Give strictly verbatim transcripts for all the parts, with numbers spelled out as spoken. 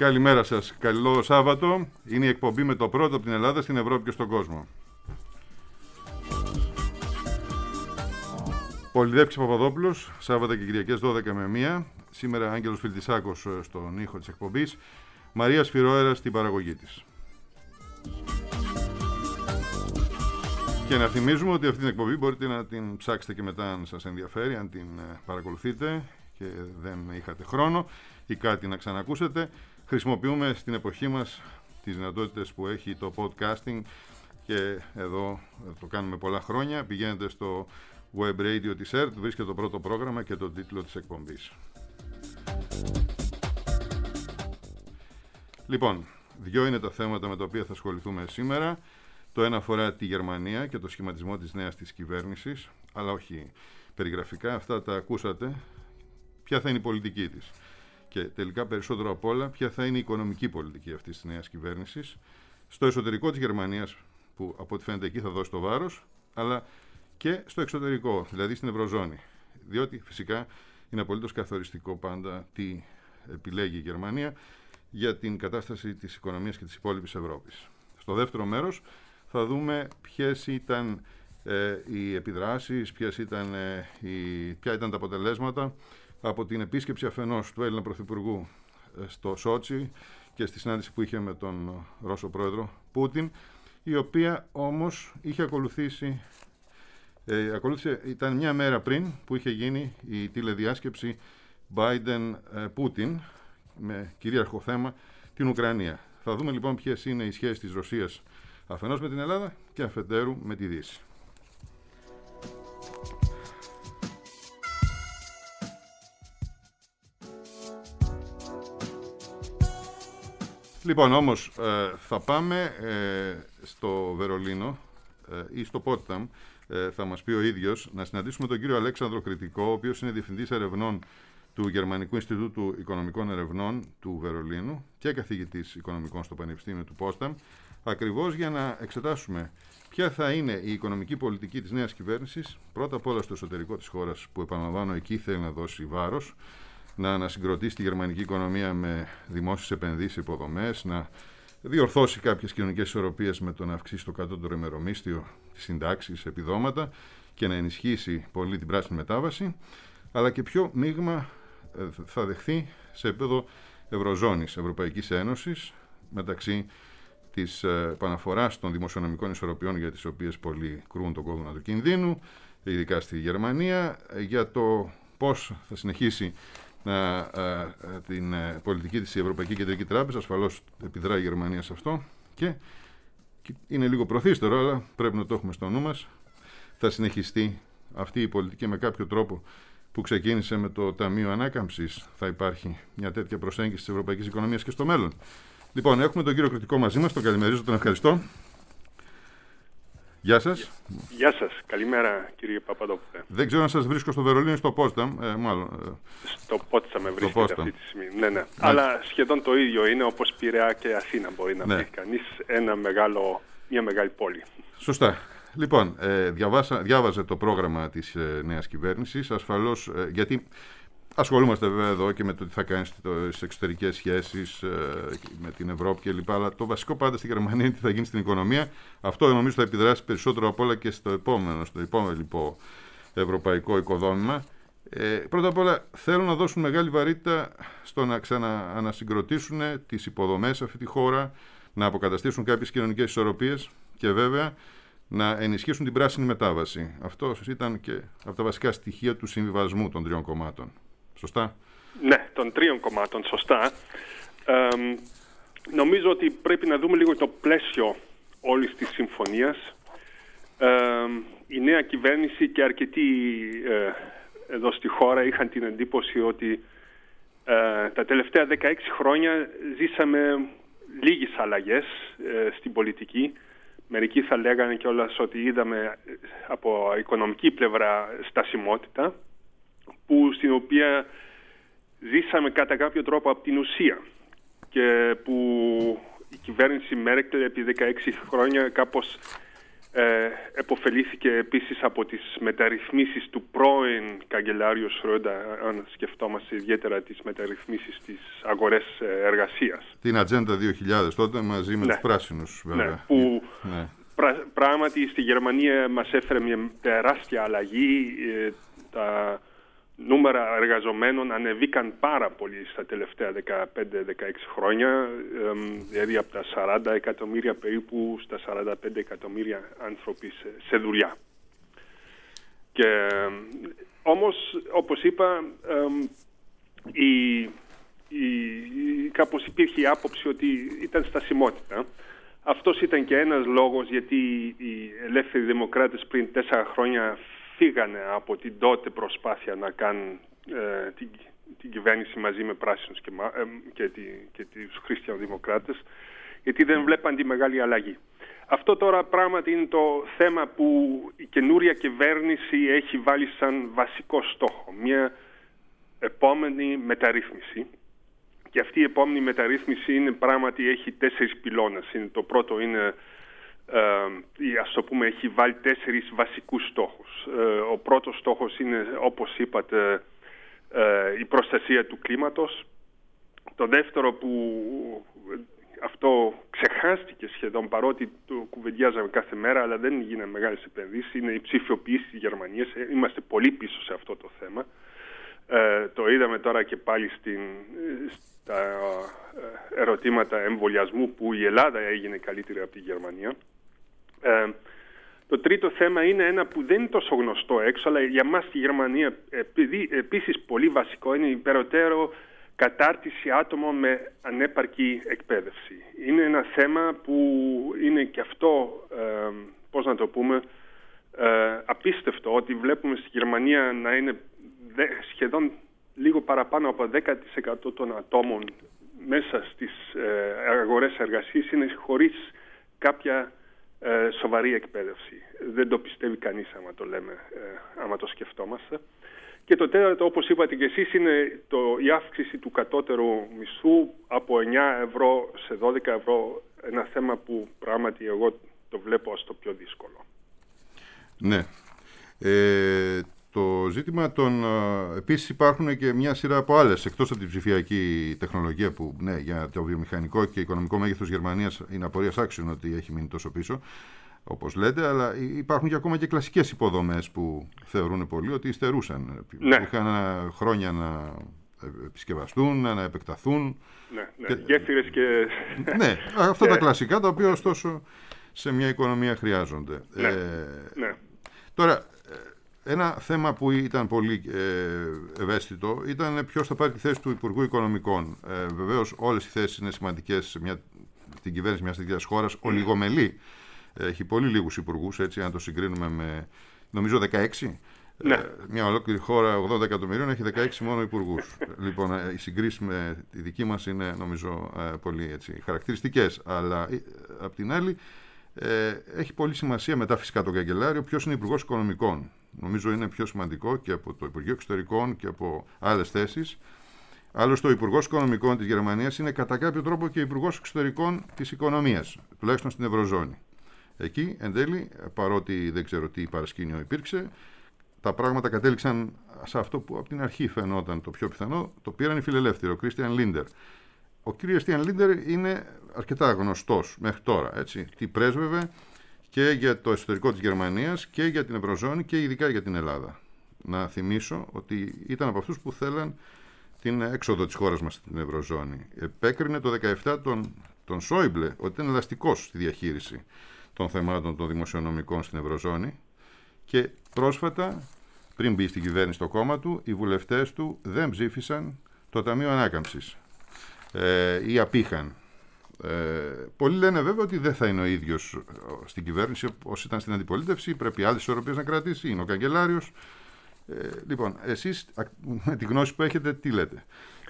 Καλημέρα σας. Καλό Σάββατο. Είναι η εκπομπή με το πρώτο από την Ελλάδα στην Ευρώπη και στον κόσμο. Πολυδεύκης Παπαδόπουλος, Σάββατα και Κυριακές δώδεκα με μία. Σήμερα Άγγελος Φιλτισάκος στον ήχο της εκπομπής. Μαρία Σφυρόερα στην παραγωγή της. Και να θυμίζουμε ότι αυτή την εκπομπή μπορείτε να την ψάξετε και μετά αν σας ενδιαφέρει, αν την παρακολουθείτε και δεν είχατε χρόνο ή κάτι να ξανακούσετε. Χρησιμοποιούμε στην εποχή μας τις δυνατότητες που έχει το podcasting και εδώ το κάνουμε πολλά χρόνια. Πηγαίνετε στο web radio της ΕΡΤ, βρίσκεται το πρώτο πρόγραμμα και τον τίτλο της εκπομπής. Λοιπόν, δύο είναι τα θέματα με τα οποία θα ασχοληθούμε σήμερα. Το ένα αφορά τη Γερμανία και το σχηματισμό της νέας της κυβέρνησης, αλλά όχι περιγραφικά, αυτά τα ακούσατε. Ποια θα είναι η πολιτική της και τελικά περισσότερο απ' όλα ποια θα είναι η οικονομική πολιτική αυτής της νέας κυβέρνησης στο εσωτερικό της Γερμανίας, που από ό,τι φαίνεται εκεί θα δώσει το βάρος, αλλά και στο εξωτερικό, δηλαδή στην Ευρωζώνη. Διότι φυσικά είναι απολύτως καθοριστικό πάντα τι επιλέγει η Γερμανία για την κατάσταση της οικονομίας και της υπόλοιπης Ευρώπης. Στο δεύτερο μέρος θα δούμε ποιες ήταν ε, οι επιδράσεις, ποιες ήταν, ε, οι, ποια ήταν τα αποτελέσματα από την επίσκεψη αφενός του Έλληνα Πρωθυπουργού ε, στο Σότσι και στη συνάντηση που είχε με τον Ρώσο πρόεδρο Πούτιν, η οποία όμως είχε ακολουθήσει, ε, ακολούθησε, ήταν μια μέρα πριν που είχε γίνει η τηλεδιάσκεψη Biden-Πούτιν με κυρίαρχο θέμα την Ουκρανία. Θα δούμε λοιπόν ποιες είναι οι σχέσεις της Ρωσίας αφενός με την Ελλάδα και αφετέρου με τη Δύση. Λοιπόν, όμως ε, θα πάμε ε, στο Βερολίνο ε, ή στο Πότσταμ, ε, θα μας πει ο ίδιος, να συναντήσουμε τον κύριο Αλέξανδρο Κρητικό, ο οποίος είναι Διευθυντής Ερευνών του Γερμανικού Ινστιτούτου Οικονομικών Ερευνών του Βερολίνου και καθηγητής οικονομικών στο Πανεπιστήμιο του Πότσταμ, ακριβώς για να εξετάσουμε ποια θα είναι η οικονομική πολιτική της νέας κυβέρνησης, πρώτα απ' όλα στο εσωτερικό της χώρας, που επαναλαμβάνω εκεί θέλει να δώσει βάρος, να ανασυγκροτήσει τη γερμανική οικονομία με δημόσιες επενδύσεις, υποδομές, να διορθώσει κάποιες κοινωνικές ισορροπίες με το να αυξήσει το κατώτερο ημερομίσθιο, τις συντάξεις, επιδόματα και να ενισχύσει πολύ την πράσινη μετάβαση, αλλά και ποιο μείγμα θα δεχθεί σε επίπεδο Ευρωζώνης, Ευρωπαϊκής Ένωσης, μεταξύ της επαναφοράς των δημοσιονομικών ισορροπιών για τις οποίες πολλοί κρούν τον κόδωνα του κινδύνου, ειδικά στη Γερμανία, για το πώς θα συνεχίσει να, α, την α, πολιτική της η Ευρωπαϊκή Κεντρική Τράπεζα. Ασφαλώς επιδράει η Γερμανία σε αυτό και, και είναι λίγο προθύστερο, αλλά πρέπει να το έχουμε στο νου μας. Θα συνεχιστεί αυτή η πολιτική με κάποιο τρόπο που ξεκίνησε με το Ταμείο Ανάκαμψης? Θα υπάρχει μια τέτοια προσέγγιση της ευρωπαϊκής οικονομίας και στο μέλλον? Λοιπόν, έχουμε τον κύριο Κρητικό μαζί μας, τον καλημερίζω, τον ευχαριστώ. Γεια σας. Γεια σας. Καλημέρα, κύριε Παπαδόπουλε. Δεν ξέρω αν σας βρίσκω στο Βερολίνο ή στο Πότσταμ. Ε, μάλλον. Στο Πότσταμ με βρίσκεται αυτή τη στιγμή. Ναι, ναι. Αλλά σχεδόν το ίδιο είναι, όπως Πειραιά και Αθήνα μπορεί να ναι. πει κανείς, ένα μεγάλο, μια μεγάλη πόλη. Σωστά. Λοιπόν, ε, διαβάσα, διάβαζε το πρόγραμμα της ε, νέας κυβέρνησης, ασφαλώς, ε, γιατί ασχολούμαστε βέβαια εδώ και με το τι θα κάνει στις εξωτερικές σχέσεις ε, με την Ευρώπη κλπ. Αλλά το βασικό πάντα στη Γερμανία είναι τι θα γίνει στην οικονομία. Αυτό νομίζω θα επιδράσει περισσότερο απ' όλα και στο επόμενο, στο επόμενο λοιπόν, ευρωπαϊκό οικοδόμημα. Ε, πρώτα απ' όλα θέλουν να δώσουν μεγάλη βαρύτητα στο να ξαναανασυγκροτήσουν τις υποδομές σε αυτή τη χώρα, να αποκαταστήσουν κάποιες κοινωνικές ισορροπίες και βέβαια να ενισχύσουν την πράσινη μετάβαση. Αυτό ήταν και από τα βασικά στοιχεία του συμβιβασμού των τριών κομμάτων. Σωστά? Ναι, των τριών κομμάτων, σωστά. Ε, νομίζω ότι πρέπει να δούμε λίγο το πλαίσιο όλης της συμφωνίας. Ε, η νέα κυβέρνηση και αρκετοί ε, εδώ στη χώρα είχαν την εντύπωση ότι ε, τα τελευταία δεκαέξι χρόνια ζήσαμε λίγες αλλαγές ε, στην πολιτική. Μερικοί θα λέγανε κιόλας ότι είδαμε από οικονομική πλευρά στασιμότητα, που στην οποία ζήσαμε κατά κάποιο τρόπο από την ουσία και που η κυβέρνηση Μέρκελ επί δεκαέξι χρόνια κάπως Ε, εποφελήθηκε επίσης από τις μεταρρυθμίσεις του πρώην καγκελάριου Σρόντα, αν σκεφτόμαστε ιδιαίτερα τις μεταρρυθμίσεις στις αγορές εργασίας. Την Ατζέντα δύο χιλιάδες τότε μαζί με ναι. τους πράσινους βέβαια. Ναι, που ναι. πρα, πράγματι στη Γερμανία μας έφερε μια τεράστια αλλαγή. Ε, τα νούμερα εργαζομένων ανεβήκαν πάρα πολύ στα τελευταία δεκαπέντε δεκαέξι χρόνια, δηλαδή από τα σαράντα εκατομμύρια περίπου στα σαράντα πέντε εκατομμύρια άνθρωποι σε, σε δουλειά. Και, όμως, όπως είπα, η, η, κάπως υπήρχε η άποψη ότι ήταν στασιμότητα. Αυτός ήταν και ένας λόγος γιατί οι ελεύθεροι δημοκράτες πριν τέσσερα χρόνια φύγανε από την τότε προσπάθεια να κάνουν ε, την, την κυβέρνηση μαζί με πράσινους και, ε, και, τη, και τους χριστιανοδημοκράτες, γιατί δεν βλέπαν τη μεγάλη αλλαγή. Αυτό τώρα πράγματι είναι το θέμα που η καινούρια κυβέρνηση έχει βάλει σαν βασικό στόχο. Μια επόμενη μεταρρύθμιση. Και αυτή η επόμενη μεταρρύθμιση είναι πράγματι έχει τέσσερις πυλώνες. Είναι, το πρώτο είναι Uh, ας το πούμε, έχει βάλει τέσσερις βασικούς στόχους. Uh, ο πρώτος στόχος είναι, όπως είπατε, uh, η προστασία του κλίματος. Το δεύτερο, που αυτό ξεχάστηκε σχεδόν, παρότι το κουβεντιάζαμε κάθε μέρα, αλλά δεν γίνανε μεγάλες επενδύσεις, είναι η ψηφιοποίηση της Γερμανίας. Είμαστε πολύ πίσω σε αυτό το θέμα. Uh, το είδαμε τώρα και πάλι στην, στα ερωτήματα εμβολιασμού, που η Ελλάδα έγινε καλύτερη από τη Γερμανία. Ε, το τρίτο θέμα είναι ένα που δεν είναι τόσο γνωστό έξω, αλλά για μας στη Γερμανία επειδή, επίσης πολύ βασικό, είναι η περαιτέρω κατάρτιση άτομων με ανέπαρκη εκπαίδευση. Είναι ένα θέμα που είναι και αυτό, ε, πώς να το πούμε, ε, απίστευτο, ότι βλέπουμε στη Γερμανία να είναι δε, σχεδόν λίγο παραπάνω από δέκα τοις εκατό των ατόμων μέσα στις ε, αγορές εργασίας είναι χωρίς κάποια ε, σοβαρή εκπαίδευση. Δεν το πιστεύει κανείς άμα το λέμε, ε, άμα το σκεφτόμαστε. Και το τέταρτο, όπως είπατε και εσείς, είναι το, η αύξηση του κατώτερου μισθού από εννιά ευρώ σε δώδεκα ευρώ, ένα θέμα που πράγματι εγώ το βλέπω ως το πιο δύσκολο. Ναι. Ε, το ζήτημα των... Επίσης υπάρχουν και μια σειρά από άλλες, εκτός από την ψηφιακή τεχνολογία που, ναι, για το βιομηχανικό και οικονομικό μέγεθος Γερμανίας είναι απορίας άξιων ότι έχει μείνει τόσο πίσω, όπως λέτε, αλλά υπάρχουν και ακόμα και κλασικές υποδομές που θεωρούν πολλοί ότι υστερούσαν. Ναι. Είχαν χρόνια να επισκευαστούν, να επεκταθούν. Ναι, ναι. Και... γέφυρες και... Ναι, αυτά τα κλασικά, τα οποία ωστόσο σε μια οικονομία χρειάζονται. Ναι. Ε, ναι. Τώρα, ένα θέμα που ήταν πολύ ε, ευαίσθητο ήταν ποιος θα πάρει τη θέση του Υπουργού Οικονομικών. Ε, βεβαίως όλες οι θέσεις είναι σημαντικές σε μια, στην κυβέρνηση μιας τέτοιας χώρας. Ολιγομελή. Έχει πολύ λίγους υπουργούς, έτσι, αν το συγκρίνουμε με, νομίζω, δεκαέξι. Ναι. Ε, μια ολόκληρη χώρα ογδόντα εκατομμυρίων έχει δεκαέξι μόνο υπουργούς. Λοιπόν, η συγκρίση με τη δική μας είναι, νομίζω, πολύ έτσι, χαρακτηριστικές. Αλλά απ' την άλλη, ε, έχει πολύ σημασία, μετά φυσικά τον καγκελάριο, ποιος είναι υπουργός Οικονομικών. Νομίζω είναι πιο σημαντικό και από το Υπουργείο Εξωτερικών και από άλλες θέσεις. Άλλωστε, ο Υπουργός Οικονομικών της Γερμανίας είναι κατά κάποιο τρόπο και Υπουργός Εξωτερικών της Οικονομίας, τουλάχιστον στην Ευρωζώνη. Εκεί, εν τέλει, παρότι δεν ξέρω τι παρασκήνιο υπήρξε, τα πράγματα κατέληξαν σε αυτό που από την αρχή φαινόταν το πιο πιθανό, το πήραν οι φιλελεύθεροι, ο Κρίστιαν Λίντερ. Ο κ. Κρίστιαν Λίντερ είναι αρκετά γνωστός μέχρι τώρα, έτσι, τι πρέσβευε και για το εσωτερικό της Γερμανίας και για την Ευρωζώνη και ειδικά για την Ελλάδα. Να θυμίσω ότι ήταν από αυτούς που θέλαν την έξοδο της χώρας μας στην Ευρωζώνη. Επέκρινε το δεκαεπτά τον, τον Σόιμπλε ότι ήταν ελαστικός στη διαχείριση των θεμάτων των δημοσιονομικών στην Ευρωζώνη και πρόσφατα, πριν μπει στην κυβέρνηση το κόμμα του, οι βουλευτές του δεν ψήφισαν το Ταμείο Ανάκαμψης ε, ή απήχαν. Ε, πολλοί λένε βέβαια ότι δεν θα είναι ο ίδιος στην κυβέρνηση όσοι ήταν στην αντιπολίτευση, πρέπει άλλες ισορροπίες να κρατήσει, είναι ο καγκελάριος. Ε, λοιπόν, εσείς με τη γνώση που έχετε, τι λέτε?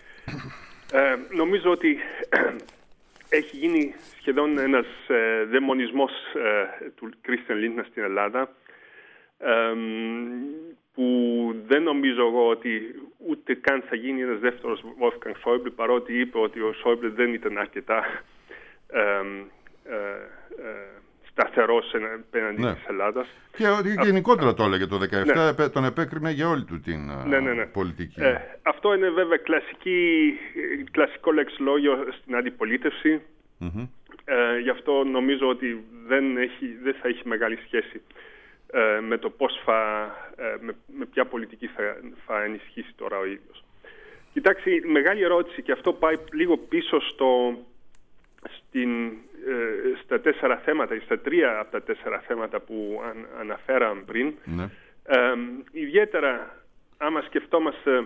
Ε, νομίζω ότι έχει γίνει σχεδόν ένας ε, δαιμονισμός ε, του Κρίστιαν Λίντερ στην Ελλάδα, ε, που δεν νομίζω εγώ ότι ούτε καν θα γίνει ένας δεύτερος Wolfgang Schäuble, παρότι είπε ότι ο Schäuble δεν ήταν αρκετά ε, ε, ε, σταθερός απέναντι ναι. της Ελλάδας. Και, και γενικότερα το έλεγε το δεκαεπτά, ναι. τον επέκρινε για όλη του την ναι, ναι, ναι. πολιτική. Ε, αυτό είναι βέβαια κλασική, κλασικό λεξιλόγιο στην αντιπολίτευση. Mm-hmm. Ε, γι' αυτό νομίζω ότι δεν, έχει, δεν θα έχει μεγάλη σχέση ε, με το πώς θα, ε, με, με ποια πολιτική θα, θα ενισχύσει τώρα ο ίδιος. Κοιτάξτε, μεγάλη ερώτηση, και αυτό πάει λίγο πίσω στο, στην, ε, στα τέσσερα θέματα, στα τρία από τα τέσσερα θέματα που αν, αναφέραμε πριν. Ναι. Ε, ιδιαίτερα, άμα σκεφτόμαστε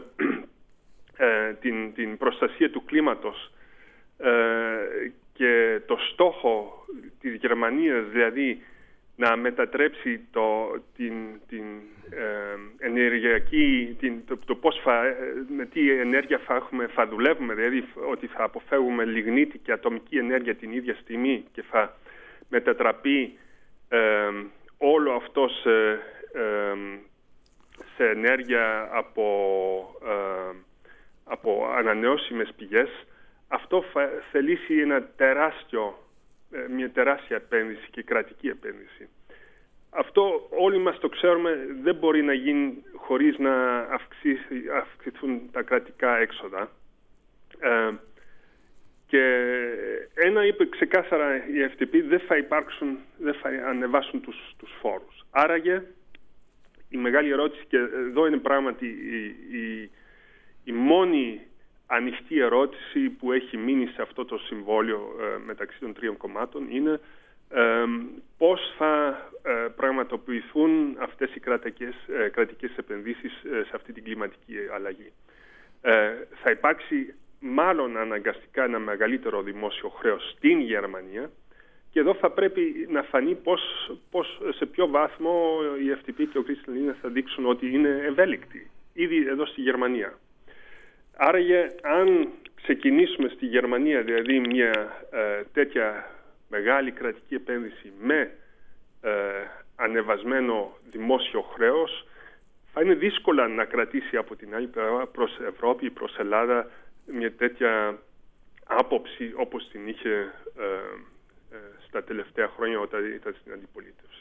ε, την, την προστασία του κλίματος ε, και το στόχο της Γερμανίας, δηλαδή να μετατρέψει το, την, την ε, ενεργειακή, την, το, το πώς θα, με τι ενέργεια θα, έχουμε, θα δουλεύουμε, δηλαδή ότι θα αποφεύγουμε λιγνίτη και ατομική ενέργεια την ίδια στιγμή και θα μετατραπεί ε, όλο αυτό σε, ε, σε ενέργεια από, ε, από ανανεώσιμες πηγές. Αυτό θα θελήσει ένα τεράστιο μια τεράστια επένδυση και κρατική επένδυση. Αυτό όλοι μας το ξέρουμε, δεν μπορεί να γίνει χωρίς να αυξήσει, αυξηθούν τα κρατικά έξοδα. Ε, και ένα είπε ξεκάθαρα η εφ ντι πι, δεν θα υπάρξουν, δεν θα ανεβάσουν τους, τους φόρους. Άραγε η μεγάλη ερώτηση, και εδώ είναι πράγματι η, η, η μόνη ανοιχτή ερώτηση που έχει μείνει σε αυτό το συμβόλαιο ε, μεταξύ των τριών κομμάτων, είναι ε, πώς θα ε, πραγματοποιηθούν αυτές οι κρατικές, ε, κρατικές επενδύσεις ε, σε αυτή την κλιματική αλλαγή. Ε, θα υπάρξει μάλλον αναγκαστικά ένα μεγαλύτερο δημόσιο χρέος στην Γερμανία, και εδώ θα πρέπει να φανεί πώς, πώς, σε ποιο βάθμο η εφ ντι πι και ο Christian Lindner θα δείξουν ότι είναι ευέλικτοι ήδη εδώ στη Γερμανία. Άραγε, αν ξεκινήσουμε στη Γερμανία, δηλαδή μια ε, τέτοια μεγάλη κρατική επένδυση με ε, ανεβασμένο δημόσιο χρέος, θα είναι δύσκολα να κρατήσει από την άλλη πλευρά προς Ευρώπη, προς Ελλάδα, μια τέτοια άποψη όπως την είχε ε, ε, στα τελευταία χρόνια όταν ήταν στην αντιπολίτευση.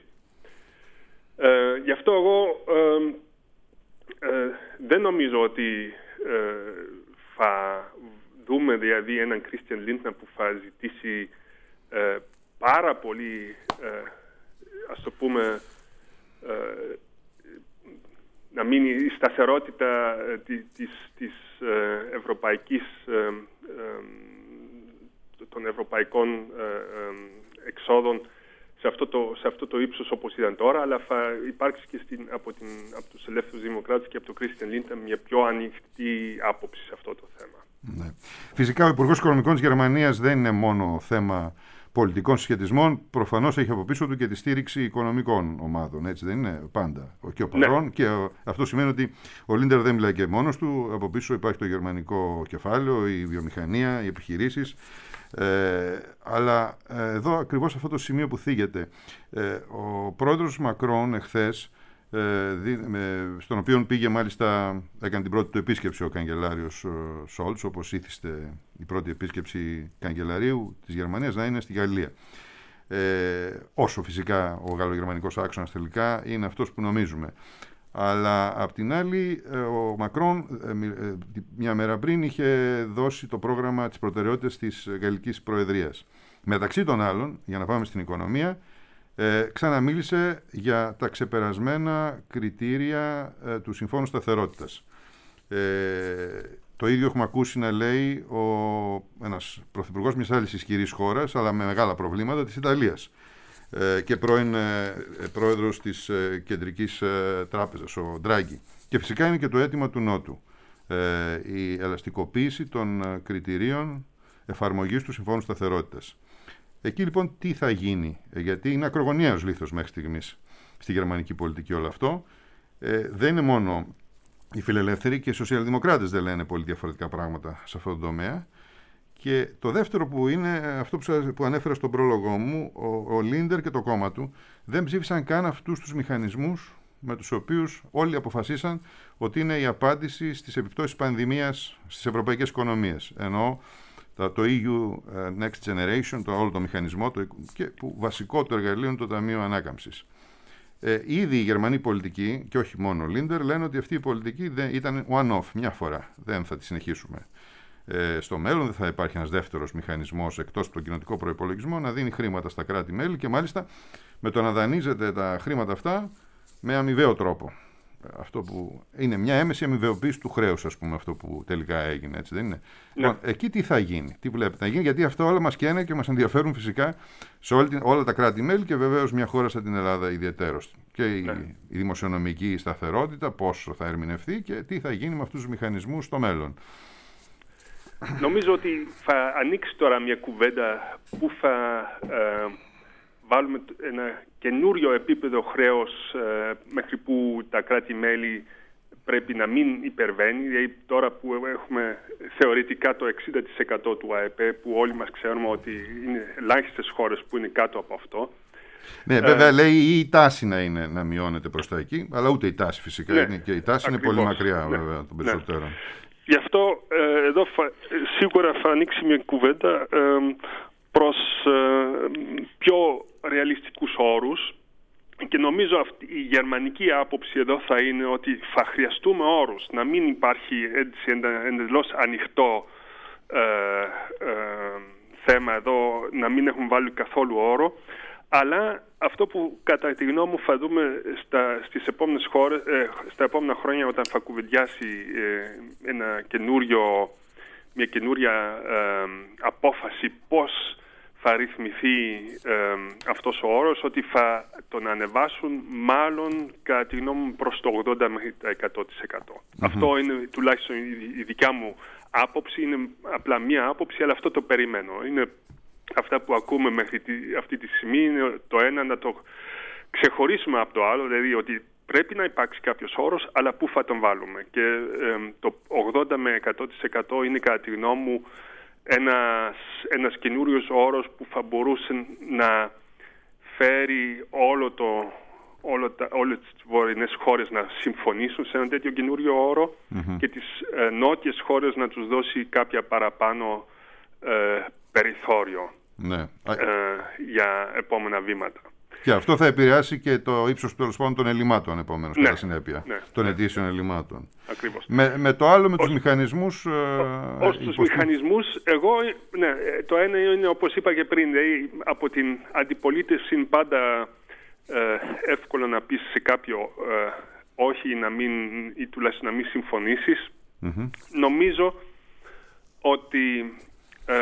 Ε, γι' αυτό εγώ ε, ε, δεν νομίζω ότι Ε, θα δούμε δηλαδή έναν Christian Lindner που θα ζητήσει ε, πάρα πολύ, ε, ας το πούμε, ε, να μείνει η σταθερότητα ε, της, της ε, ευρωπαϊκής, ε, ε, των ευρωπαϊκών ε, ε, εξόδων σε αυτό, το, σε αυτό το ύψος όπως ήταν τώρα, αλλά θα υπάρξει και στην, από, την, από τους ελεύθερους δημοκράτες και από τον Christian Lindner μια πιο ανοιχτή άποψη σε αυτό το θέμα. Ναι. Φυσικά ο Υπουργός Οικονομικών της Γερμανίας δεν είναι μόνο θέμα πολιτικών συσχετισμών, προφανώς έχει από πίσω του και τη στήριξη οικονομικών ομάδων, έτσι δεν είναι πάντα και ο παρόν, ναι. Και ο, αυτό σημαίνει ότι ο Λίντερ δεν μιλάει και μόνος του, από πίσω υπάρχει το γερμανικό κεφάλαιο, η βιομηχανία, οι επιχειρήσεις. Ε, αλλά ε, εδώ ακριβώς αυτό το σημείο που θίγεται, ε, ο πρόεδρος Μακρόν εχθές, ε, δι, με, στον οποίο πήγε μάλιστα, έκανε την πρώτη του επίσκεψη ο καγκελάριος ε, Σόλτς, όπως ήθιστε η πρώτη επίσκεψη καγκελαρίου της Γερμανίας να είναι στη Γαλλία, ε, όσο φυσικά ο γαλλογερμανικός άξονας τελικά είναι αυτός που νομίζουμε. Αλλά απ' την άλλη ο Μακρόν μια μέρα πριν είχε δώσει το πρόγραμμα της προτεραιότητας της Γαλλικής Προεδρίας. Μεταξύ των άλλων, για να πάμε στην οικονομία, ε, ξαναμίλησε για τα ξεπερασμένα κριτήρια ε, του Συμφώνου Σταθερότητας. Ε, το ίδιο έχουμε ακούσει να λέει ο, ένας πρωθυπουργός μιας άλλης ισχυρής χώρας, αλλά με μεγάλα προβλήματα, της Ιταλίας. Και πρώην ε, πρόεδρος της ε, Κεντρικής ε, Τράπεζας, ο Ντράγκη. Και φυσικά είναι και το αίτημα του Νότου. Ε, η ελαστικοποίηση των ε, κριτηρίων εφαρμογής του Συμφώνου Σταθερότητας. Εκεί λοιπόν τι θα γίνει, ε, γιατί είναι ακρογωνιαίος λίθος μέχρι στιγμής στη γερμανική πολιτική όλο αυτό. Ε, δεν είναι μόνο οι φιλελεύθεροι, και οι σοσιαλδημοκράτες δεν λένε πολύ διαφορετικά πράγματα σε αυτό το τομέα. Και το δεύτερο που είναι αυτό που ανέφερα στον πρόλογο μου, ο, ο Λίντερ και το κόμμα του δεν ψήφισαν καν αυτούς τους μηχανισμούς με τους οποίους όλοι αποφασίσαν ότι είναι η απάντηση στις επιπτώσεις πανδημίας στις ευρωπαϊκές οικονομίες. Ενώ το ι γιου Next Generation, το όλο το μηχανισμό, το, και που βασικό το εργαλείο είναι το Ταμείο Ανάκαμψης. Ε, ήδη οι Γερμανοί πολιτικοί, και όχι μόνο ο Λίντερ, λένε ότι αυτή η πολιτική δεν, ήταν one-off, μια φορά. Δεν θα τη συνεχίσουμε. Ε, στο μέλλον δεν θα υπάρχει ένας δεύτερος μηχανισμός εκτός από τον κοινοτικό προϋπολογισμό να δίνει χρήματα στα κράτη-μέλη και μάλιστα με το να δανείζεται τα χρήματα αυτά με αμοιβαίο τρόπο. Αυτό που είναι μια έμεση αμοιβαιοποίηση του χρέους, ας πούμε, αυτό που τελικά έγινε, έτσι δεν είναι? Ναι. Λοιπόν, εκεί τι θα γίνει, τι βλέπετε να γίνει, γιατί αυτό όλα μας καίνε και μας ενδιαφέρουν φυσικά σε όλη την, όλα τα κράτη-μέλη και βεβαίως μια χώρα σαν την Ελλάδα ιδιαιτέρως. Και ναι. η, η δημοσιονομική σταθερότητα, πόσο θα ερμηνευτεί και τι θα γίνει με αυτούς τους μηχανισμούς στο μέλλον. Νομίζω ότι θα ανοίξει τώρα μια κουβέντα που θα ε, βάλουμε ένα καινούριο επίπεδο χρέος ε, μέχρι που τα κράτη-μέλη πρέπει να μην υπερβαίνει. Δηλαδή τώρα που έχουμε θεωρητικά το εξήντα τοις εκατό του ΑΕΠ, που όλοι μας ξέρουμε ότι είναι ελάχιστες χώρες που είναι κάτω από αυτό. Ναι, βέβαια ε, λέει η τάση να είναι να μειώνεται προς τα εκεί, αλλά ούτε η τάση φυσικά ναι, είναι, και η τάση ακριβώς, είναι πολύ μακριά ναι, βέβαια των περισσότερων. Ναι. Γι' αυτό ε, εδώ φα, σίγουρα θα ανοίξει μια κουβέντα ε, προς ε, πιο ρεαλιστικούς όρους και νομίζω αυτή η γερμανική άποψη εδώ θα είναι ότι θα χρειαστούμε όρους, να μην υπάρχει έτσι ένα εντελώς ανοιχτό ε, ε, θέμα εδώ, να μην έχουν βάλει καθόλου όρο, αλλά αυτό που κατά τη γνώμη μου θα δούμε στα, στις επόμενες χώρες, ε, στα επόμενα χρόνια όταν θα κουβεντιάσει ε, ένα καινούριο, μια καινούρια ε, απόφαση πώς θα ρυθμιθεί ε, αυτός ο όρος, ότι θα τον ανεβάσουν μάλλον κατά τη γνώμη μου προς το ογδόντα με εκατό τοις εκατό. Mm-hmm. Αυτό είναι τουλάχιστον η δικιά μου άποψη, είναι απλά μία άποψη, αλλά αυτό το περιμένω. Είναι αυτά που ακούμε μέχρι τη, αυτή τη στιγμή, είναι το ένα να το ξεχωρίσουμε από το άλλο, δηλαδή ότι πρέπει να υπάρξει κάποιος όρος, αλλά πού θα τον βάλουμε. Και ε, το ογδόντα με εκατό τοις εκατό είναι κατά τη γνώμη μου ένας, ένας καινούριος όρος που θα μπορούσε να φέρει όλο το, όλο τα, όλες τις βορεινές χώρες να συμφωνήσουν σε ένα τέτοιο καινούριο όρο mm-hmm. και τις ε, νότιες χώρες να τους δώσει κάποια παραπάνω ε, περιθώριο ναι. ε, για επόμενα βήματα. Και αυτό θα επηρεάσει και το ύψος τέλος πάντων των ελλημάτων επόμενος, ναι, κατά συνέπεια, ναι, των ναι, ετήσιων ελλημάτων. Ακριβώς. Με, με το άλλο, με ως, τους μηχανισμούς... Ως τους μηχανισμούς, εγώ, ναι, το ένα είναι όπως είπα και πριν, δηλαδή, από την αντιπολίτευση είναι πάντα ε, εύκολο να πεις σε κάποιο ε, όχι να μην, ή τουλάχιστον να μην συμφωνήσεις. Mm-hmm. Νομίζω ότι ε,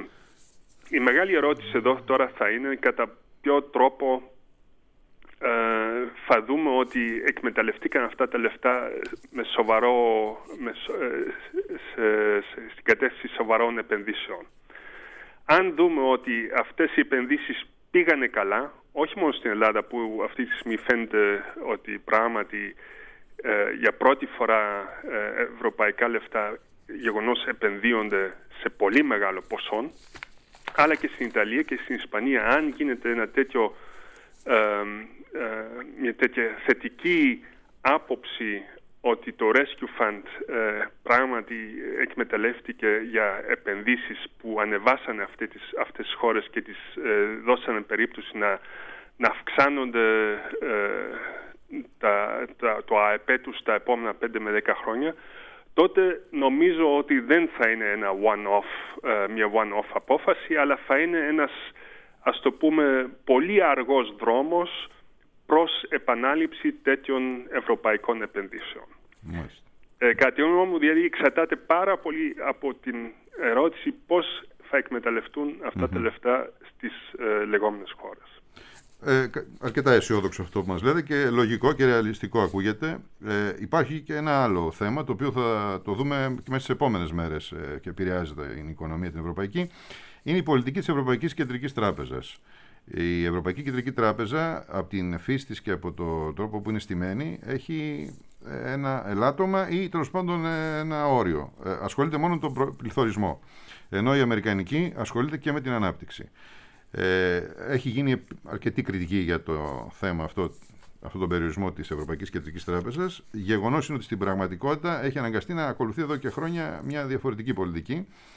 η μεγάλη ερώτηση εδώ τώρα θα είναι κατά ποιο τρόπο ε, θα δούμε ότι εκμεταλλευτήκαν αυτά τα λεφτά με σοβαρό, με, ε, σε, σε, στην κατεύθυνση σοβαρών επενδύσεων. Αν δούμε ότι αυτές οι επενδύσεις πήγανε καλά, όχι μόνο στην Ελλάδα που αυτή τη στιγμή φαίνεται ότι πράγματι ε, για πρώτη φορά ε, ευρωπαϊκά λεφτά γεγονός επενδύονται σε πολύ μεγάλο ποσό, αλλά και στην Ιταλία και στην Ισπανία, αν γίνεται ένα τέτοιο, ε, ε, μια τέτοια θετική άποψη ότι το Rescue Fund ε, πράγματι εκμεταλλεύτηκε για επενδύσεις που ανεβάσανε αυτές τις, αυτές τις χώρες και τις ε, δώσανε περίπτωση να, να αυξάνονται ε, τα, τα, το ΑΕΠ τους τα επόμενα πέντε με δέκα χρόνια, τότε νομίζω ότι δεν θα είναι ένα one-off, μια one-off απόφαση, αλλά θα είναι ένας, ας το πούμε, πολύ αργός δρόμος προς επανάληψη τέτοιων ευρωπαϊκών επενδύσεων. Ε, κατά τη γνώμη μου, δηλαδή, εξαρτάται πάρα πολύ από την ερώτηση πώς θα εκμεταλλευτούν αυτά mm-hmm. τα λεφτά στις ε, λεγόμενες χώρες. Ε, αρκετά αισιόδοξο αυτό που μας λέτε και λογικό και ρεαλιστικό ακούγεται. Ε, υπάρχει και ένα άλλο θέμα το οποίο θα το δούμε και μέσα στις επόμενες μέρες ε, και επηρεάζεται η οικονομία την ευρωπαϊκή. Είναι η πολιτική της Ευρωπαϊκής Κεντρικής Τράπεζας. Η Ευρωπαϊκή Κεντρική Τράπεζα, από την φύση της και από τον τρόπο που είναι στημένη, έχει ένα ελάττωμα ή τέλος πάντων ένα όριο. Ε, ασχολείται μόνο με τον πληθωρισμό. Ενώ η Αμερικανική ασχολείται και με την ανάπτυξη. Ε, έχει γίνει αρκετή κριτική για το θέμα αυτό, αυτόν τον περιορισμό της Ευρωπαϊκής Κεντρικής Τράπεζας. Γεγονός είναι ότι στην πραγματικότητα έχει αναγκαστεί να ακολουθεί εδώ και χρόνια μια διαφορετική πολιτική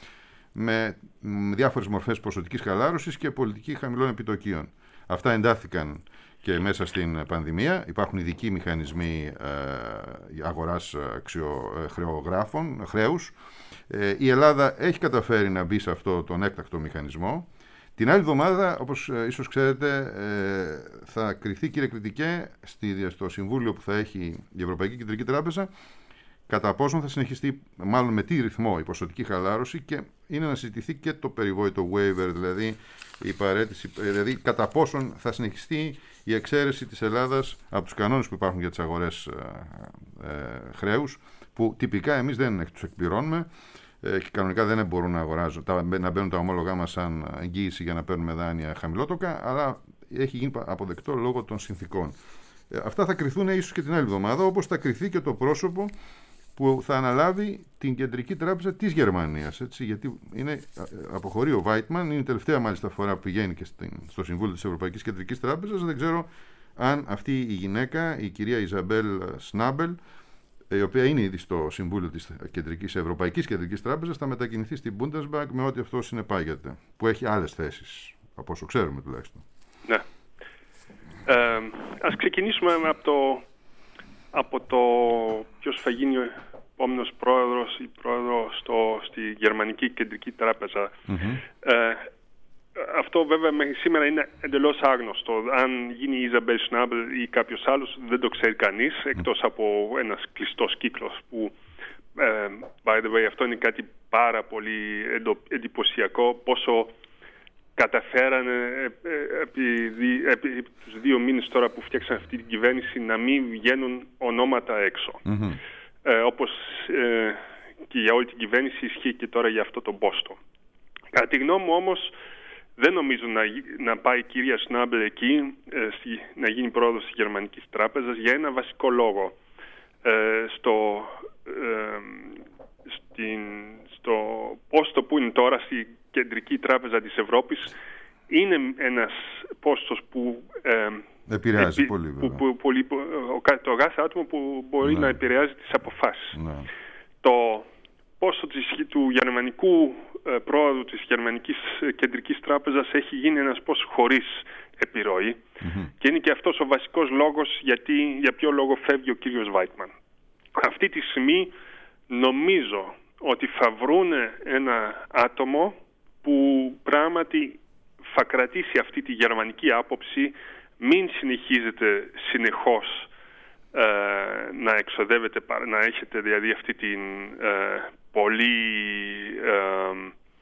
με διάφορες μορφές ποσοτικής χαλάρωσης και πολιτική χαμηλών επιτοκίων. Αυτά εντάθηκαν και μέσα στην πανδημία. Υπάρχουν ειδικοί μηχανισμοί ε, αγοράς αξιο, ε, χρεογράφων, χρέους. Ε, η Ελλάδα έχει καταφέρει να μπει σε αυτό τον έκτακτο μηχανισμό. Την άλλη εβδομάδα, όπως ε, ίσως ξέρετε, ε, θα κριθεί, κύριε Κρητικέ, στη, στο Συμβούλιο που θα έχει η Ευρωπαϊκή Κεντρική Τράπεζα, κατά πόσον θα συνεχιστεί, μάλλον με τι ρυθμό, η ποσοτική χαλάρωση, και είναι να συζητηθεί και το περιβόητο waiver, δηλαδή η παρέτηση, δηλαδή κατά πόσον θα συνεχιστεί η εξαίρεση της Ελλάδας από τους κανόνες που υπάρχουν για τις αγορές ε, ε, χρέους, που τυπικά εμείς δεν τους εκπληρώνουμε ε, και κανονικά δεν μπορούν να αγοράζουν, τα, να μπαίνουν τα ομόλογά μας σαν εγγύηση για να παίρνουμε δάνεια χαμηλότοκα, αλλά έχει γίνει αποδεκτό λόγω των συνθήκων. Ε, αυτά θα κριθούν ίσως και την άλλη εβδομάδα, όπως θα κριθεί και το πρόσωπο που θα αναλάβει την Κεντρική Τράπεζα της Γερμανίας. Έτσι, γιατί είναι, αποχωρεί ο Βάιτμαν, είναι η τελευταία μάλιστα φορά που πηγαίνει και στην, στο Συμβούλιο της Ευρωπαϊκής Κεντρικής Τράπεζας. Δεν ξέρω αν αυτή η γυναίκα, η κυρία Ιζαμπέλ Σνάμπελ, η οποία είναι ήδη στο Συμβούλιο της Κεντρικής, Ευρωπαϊκής Κεντρικής Τράπεζας, θα μετακινηθεί στην Bundesbank με ό,τι αυτό συνεπάγεται, που έχει άλλες θέσεις, από όσο ξέρουμε τουλάχιστον. Ναι. Ε, ας ξεκινήσουμε από το, από το ποιος θα γίνει ο επόμενος πρόεδρος ή πρόεδρος στο, στη Γερμανική Κεντρική Τράπεζα. Mm-hmm. Ε, αυτό βέβαια μέχρι σήμερα είναι εντελώς άγνωστο. Αν γίνει η Ιζαμπέλ Σνάμπελ ή κάποιος άλλος δεν το ξέρει κανείς, εκτός από ένας κλειστός κύκλος που, ε, by the way, αυτό είναι κάτι πάρα πολύ εντυπωσιακό, πόσο καταφέρανε επί, επί τους δύο μήνες τώρα που φτιάξαν αυτή την κυβέρνηση να μην βγαίνουν ονόματα έξω. Mm-hmm. Ε, όπως ε, και για όλη την κυβέρνηση ισχύει και τώρα για αυτό το πόστο. Κατά τη γνώμη μου όμως δεν νομίζω να, να πάει η κυρία Σνάμπελ εκεί ε, στη, να γίνει πρόεδρος της Γερμανικής Τράπεζας για ένα βασικό λόγο. Ε, στο, ε, στην, στο πόστο που είναι τώρα στη Κεντρική Τράπεζα της Ευρώπης είναι ένας πόστος που ε, επηρεάζει επί, πολύ, που, που, πολύ το κάθε άτομο που μπορεί ναι. να επηρεάζει τις αποφάσεις. Ναι. Το πόστο της, του γερμανικού ε, πρόεδρου της Γερμανικής Κεντρικής Τράπεζας έχει γίνει ένας πόστος χωρίς επιρροή mm-hmm. και είναι και αυτός ο βασικός λόγος γιατί, για ποιο λόγο φεύγει ο κύριος Βάιτμαν. Αυτή τη στιγμή νομίζω ότι θα βρούνε ένα άτομο που πράγματι θα κρατήσει αυτή τη γερμανική άποψη, μην συνεχίζετε συνεχώς ε, να εξοδεύετε, να έχετε δηλαδή αυτή την ε, πολύ ε,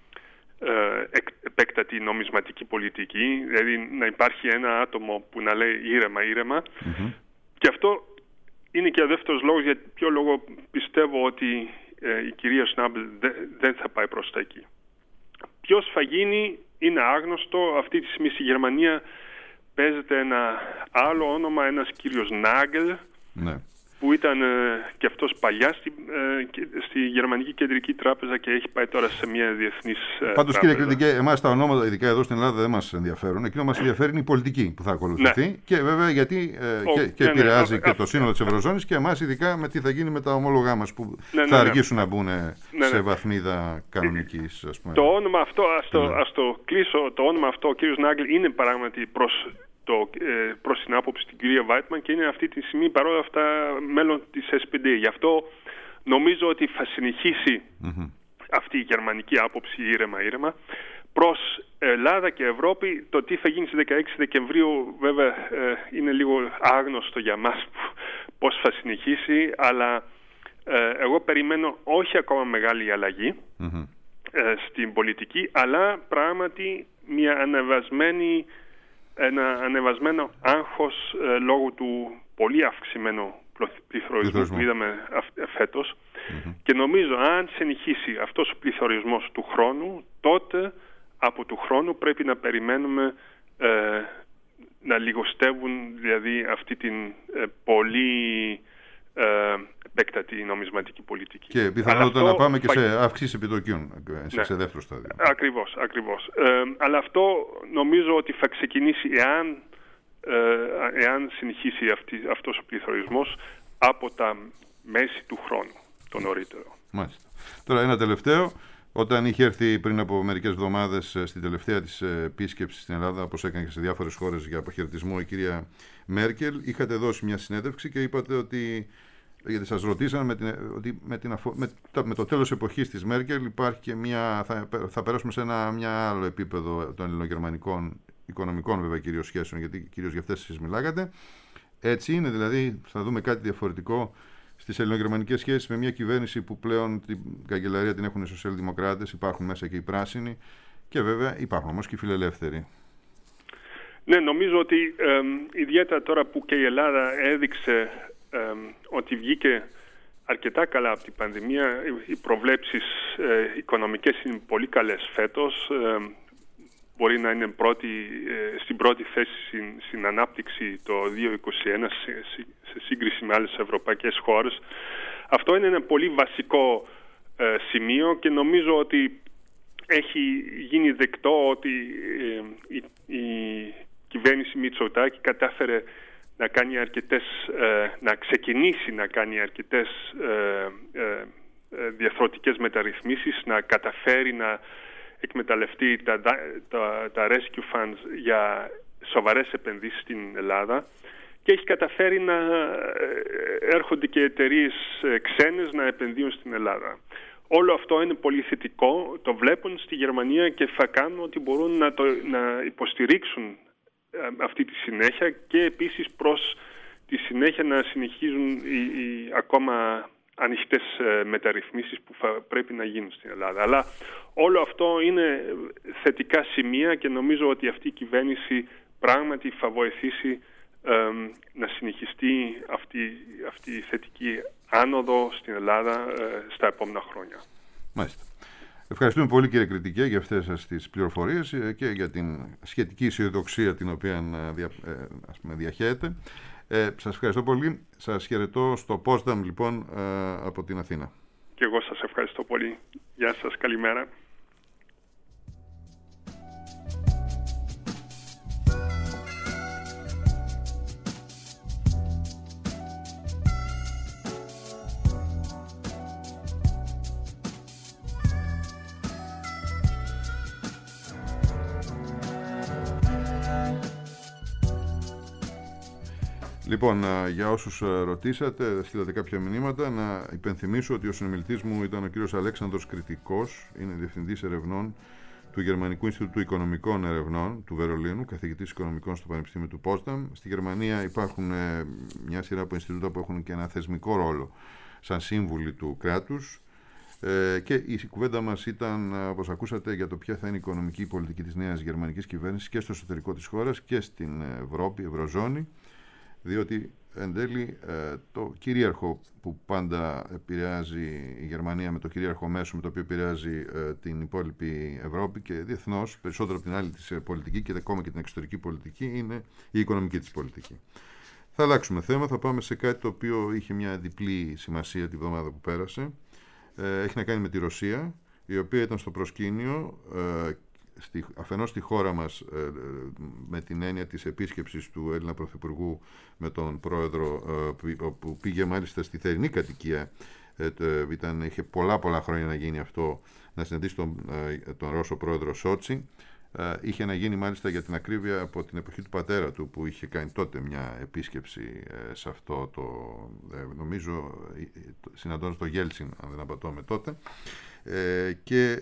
ε, επέκτατη νομισματική πολιτική, δηλαδή να υπάρχει ένα άτομο που να λέει ήρεμα, ήρεμα. Mm-hmm. Και αυτό είναι και ο δεύτερος λόγος για ποιο λόγο πιστεύω ότι ε, η κυρία Σνάμπελ δε, δεν θα πάει προς τα εκεί. Ποιος θα γίνει είναι άγνωστο. Αυτή τη στιγμή στη Γερμανία παίζεται ένα άλλο όνομα, ένας κύριος Νάγκελ, ναι. που ήταν ε, και αυτός παλιά στη, ε, στη Γερμανική Κεντρική Τράπεζα και έχει πάει τώρα σε μια διεθνής ε, Πάντως, κύριε Κρητικέ, εμάς τα ονόματα, ειδικά εδώ στην Ελλάδα, δεν μας ενδιαφέρουν. Εκείνο μας ενδιαφέρει είναι η πολιτική που θα ακολουθηθεί ναι. και βέβαια γιατί ε, Ο, και, και ναι, επηρεάζει ναι, και α, το σύνολο α, της Ευρωζώνης και εμάς ειδικά με τι θα γίνει με τα ομόλογά μας που ναι, θα ναι, αργήσουν ναι. να μπουν ναι, σε ναι. βαθμίδα κανονικής. Ας πούμε. Το όνομα αυτό, ας το, ναι. ας το κλείσω, το όνομα αυτό, ο κύριος Νάγκελ, είναι πράγματι προς Το, ε, προς την άποψη την κυρία Βάιτμαν και είναι αυτή τη στιγμή παρόλα αυτά μέλλον της ες πι ντι. Γι' αυτό νομίζω ότι θα συνεχίσει mm-hmm. αυτή η γερμανική άποψη ήρεμα ήρεμα προς Ελλάδα και Ευρώπη. Το τι θα γίνει στις δεκαέξι Δεκεμβρίου βέβαια ε, είναι λίγο άγνωστο για μας πώς θα συνεχίσει, αλλά ε, εγώ περιμένω όχι ακόμα μεγάλη αλλαγή mm-hmm. ε, στην πολιτική, αλλά πράγματι μια ανεβασμένη ένα ανεβασμένο άγχος ε, λόγω του πολύ αυξημένου πληθωρισμού που είδαμε φέτος mm-hmm. και νομίζω αν συνεχίσει αυτός ο πληθωρισμός του χρόνου, τότε από του χρόνου πρέπει να περιμένουμε ε, να λιγοστεύουν δηλαδή αυτή την ε, πολύ ε, επέκτατη νομισματική πολιτική. Και πιθανότατα να πάμε και σε αύξηση επιτοκίων σε, ναι. σε δεύτερο στάδιο. Ακριβώς, ακριβώς. Ε, αλλά αυτό νομίζω ότι θα ξεκινήσει εάν, ε, εάν συνεχίσει αυτή, αυτός ο πληθωρισμός από τα μέση του χρόνου, το νωρίτερο. Μάλιστα. Τώρα ένα τελευταίο. Όταν είχε έρθει πριν από μερικές εβδομάδες στην τελευταία της επίσκεψη στην Ελλάδα, όπως έκανε και σε διάφορες χώρες για αποχαιρετισμό η κυρία Μέρκελ, είχατε δώσει μια συνέντευξη και είπατε ότι, γιατί σας ρωτήσαν με, την, ότι με, την, με, με το τέλος εποχής της Μέρκελ υπάρχει και μια, θα, θα περάσουμε σε ένα μια άλλο επίπεδο των ελληνογερμανικών οικονομικών βέβαια κυρίως σχέσεων, γιατί κυρίως για αυτές εσείς μιλάγατε. Έτσι είναι, δηλαδή θα δούμε κάτι διαφορετικό στις ελληνογερμανικές σχέσεις με μια κυβέρνηση που πλέον την καγκελαρία την έχουν οι σοσιαλδημοκράτες, υπάρχουν μέσα και οι πράσινοι και βέβαια υπάρχουν όμως και οι φιλελεύθεροι. Ναι, νομίζω ότι ε, ιδιαίτερα τώρα που και η Ελλάδα έδειξε ε, ότι βγήκε αρκετά καλά από την πανδημία, οι προβλέψεις ε, οικονομικές είναι πολύ καλές φέτος. Ε, μπορεί να είναι πρώτη, ε, στην πρώτη θέση στην, στην ανάπτυξη το δύο χιλιάδες είκοσι ένα σε, σε σύγκριση με άλλες ευρωπαϊκές χώρες. Αυτό είναι ένα πολύ βασικό ε, σημείο και νομίζω ότι έχει γίνει δεκτό ότι ε, η, η κυβέρνηση Μητσοτάκη κατάφερε να κάνει αρκετές, ε, να ξεκινήσει να κάνει αρκετές ε, ε, ε, διαφορετικές μεταρρυθμίσεις, να καταφέρει να εκμεταλλευτεί τα, τα, τα rescue funds για σοβαρές επενδύσεις στην Ελλάδα και έχει καταφέρει να έρχονται και εταιρείες ξένες να επενδύουν στην Ελλάδα. Όλο αυτό είναι πολύ θετικό, το βλέπουν στη Γερμανία και θα κάνουν ότι μπορούν να, το, να υποστηρίξουν αυτή τη συνέχεια και επίσης προς τη συνέχεια να συνεχίζουν οι, οι ακόμα ανοιχτές μεταρρυθμίσεις που θα πρέπει να γίνουν στην Ελλάδα. Αλλά όλο αυτό είναι θετικά σημεία και νομίζω ότι αυτή η κυβέρνηση πράγματι θα βοηθήσει ε, να συνεχιστεί αυτή, αυτή η θετική άνοδο στην Ελλάδα ε, στα επόμενα χρόνια. Μάλιστα. Ευχαριστούμε πολύ κύριε Κρητικέ για αυτές σας τις πληροφορίες και για την σχετική αισιοδοξία την οποία δια, ε, ας πούμε, διαχέεται. Ε, σας ευχαριστώ πολύ. Σας χαιρετώ στο Potsdam λοιπόν ε, από την Αθήνα. Και εγώ σας ευχαριστώ πολύ. Γεια σας, καλημέρα. Λοιπόν, για όσους ρωτήσατε, στείλατε κάποια μηνύματα, να υπενθυμίσω ότι ο συνομιλητής μου ήταν ο κύριος Αλέξανδρος Κρητικός, είναι διευθυντής ερευνών του Γερμανικού Ινστιτούτου Οικονομικών Ερευνών του Βερολίνου, καθηγητής οικονομικών στο Πανεπιστήμιο του Potsdam. Στη Γερμανία υπάρχουν μια σειρά από Ινστιτούτα που έχουν και ένα θεσμικό ρόλο σαν σύμβουλοι του κράτους. Ε, και η κουβέντα μας ήταν, όπως ακούσατε, για το ποια θα είναι η οικονομική πολιτική της νέας γερμανικής κυβέρνησης και στο εσωτερικό της χώρας και στην Ευρώπη, Ευρωζώνη. Διότι εν τέλει το κυρίαρχο που πάντα επηρεάζει η Γερμανία με το κυρίαρχο μέσο με το οποίο επηρεάζει την υπόλοιπη Ευρώπη και διεθνώς περισσότερο από την άλλη της πολιτική και ακόμα και την εξωτερική πολιτική είναι η οικονομική της πολιτική. Θα αλλάξουμε θέμα, θα πάμε σε κάτι το οποίο είχε μια διπλή σημασία τη βδομάδα που πέρασε. Έχει να κάνει με τη Ρωσία, η οποία ήταν στο προσκήνιο Στη, αφενός στη χώρα μας ε, με την έννοια της επίσκεψης του Έλληνα Πρωθυπουργού με τον πρόεδρο ε, που πήγε μάλιστα στη θερινή κατοικία ε, το, ήταν, είχε πολλά πολλά χρόνια να γίνει αυτό, να συναντήσει τον, ε, τον Ρώσο πρόεδρο Σότσι. ε, είχε να γίνει μάλιστα για την ακρίβεια από την εποχή του πατέρα του που είχε κάνει τότε μια επίσκεψη ε, σε αυτό το ε, νομίζω ε, συναντώντας το Γέλτσιν αν δεν απατώμε τότε ε, και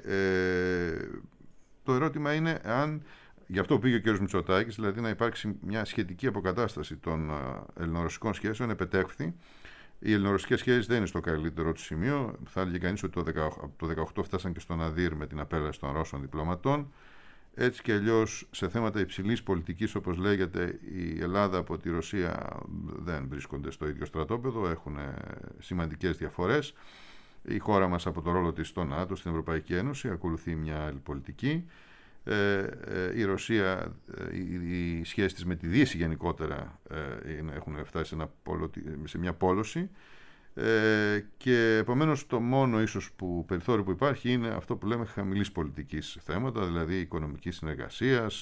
ε, το ερώτημα είναι αν, γι' αυτό πήγε ο κ. Μητσοτάκης, δηλαδή να υπάρξει μια σχετική αποκατάσταση των ελληνορωσικών σχέσεων, επετεύχθη. Οι ελληνορωσικές σχέσεις δεν είναι στο καλύτερο του σημείο. Θα έλεγε κανείς ότι το δύο χιλιάδες δεκαοκτώ φτάσαν και στον Αδύρ με την απέλαση των Ρώσων διπλωματών. Έτσι και αλλιώς σε θέματα υψηλής πολιτικής, όπως λέγεται, η Ελλάδα από τη Ρωσία δεν βρίσκονται στο ίδιο στρατόπεδο, έχουν σημαντικές διαφορές. Η χώρα μας από το ρόλο της στο ΝΑΤΟ, στην Ευρωπαϊκή Ένωση, ακολουθεί μια άλλη πολιτική. Ε, ε, η Ρωσία, ε, οι, οι σχέσεις της με τη Δύση γενικότερα ε, έχουν φτάσει σε, ένα πόλο, σε μια πόλωση ε, και επομένως το μόνο ίσως που, περιθώριο που υπάρχει είναι αυτό που λέμε χαμηλής πολιτικής θέματα, δηλαδή οικονομικής συνεργασίας,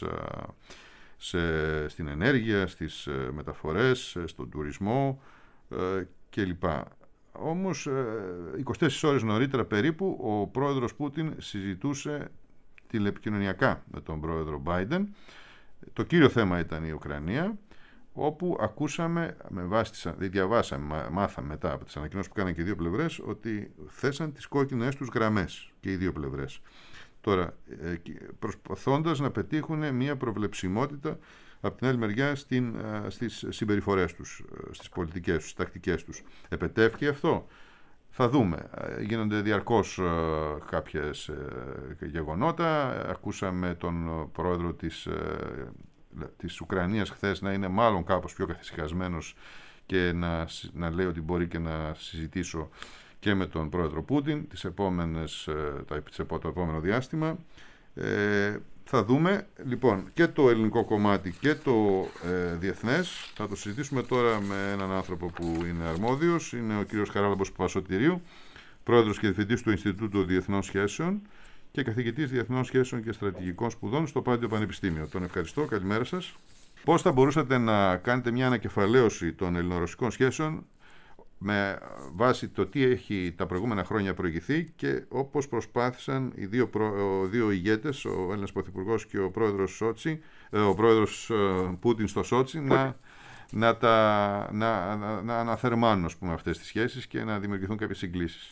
σε, στην ενέργεια, στις μεταφορές, στον τουρισμό ε, κλπ. όμως είκοσι τέσσερις ώρες νωρίτερα περίπου ο πρόεδρος Πούτιν συζητούσε τηλεπικοινωνιακά με τον πρόεδρο Biden. Το κύριο θέμα ήταν η Ουκρανία, όπου ακούσαμε, με βάση, διαβάσαμε, μάθαμε μετά από τις ανακοινώσεις που κάναν και οι δύο πλευρές, ότι θέσαν τις κόκκινες τους γραμμές και οι δύο πλευρές. Τώρα, προσπαθώντας να πετύχουν μια προβλεψιμότητα από την άλλη μεριά στην, στις συμπεριφορές τους, στις πολιτικές τους, στις τακτικές τους. Επετεύχει αυτό? Θα δούμε. Γίνονται διαρκώς κάποιες γεγονότα. Ακούσαμε τον πρόεδρο της, της Ουκρανίας χθες να είναι μάλλον κάπως πιο καθησυχασμένος και να, να λέει ότι μπορεί και να συζητήσω και με τον πρόεδρο Πούτιν τις επόμενες, το επόμενο διάστημα. Ε, θα δούμε λοιπόν και το ελληνικό κομμάτι και το ε, διεθνές. Θα το συζητήσουμε τώρα με έναν άνθρωπο που είναι αρμόδιος. Είναι ο κύριος Χαράλαμπος Παπασωτηρίου, πρόεδρος και διευθυντής του Ινστιτούτου Διεθνών Σχέσεων και καθηγητής Διεθνών Σχέσεων και Στρατηγικών Σπουδών στο Πάντιο Πανεπιστήμιο. Τον ευχαριστώ. Καλημέρα σας. Πώς θα μπορούσατε να κάνετε μια ανακεφαλαίωση των ελληνορωσικών σχέσεων με βάση το τι έχει τα προηγούμενα χρόνια προηγηθεί και όπως προσπάθησαν οι δύο, προ, δύο ηγέτες, ο Έλληνας Πρωθυπουργός και ο πρόεδρος, Σότσι, ο πρόεδρος Πούτιν στο Σότσι, να, να, τα, να, να, να αναθερμάνουν, ας πούμε, αυτές τις σχέσεις και να δημιουργηθούν κάποιες συγκλήσεις.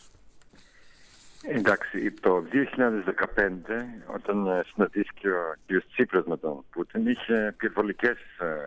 Εντάξει, το δύο χιλιάδες δεκαπέντε, όταν συναντήθηκε ο κ. Τσίπρας με τον Πούτιν, είχε πυρβολικές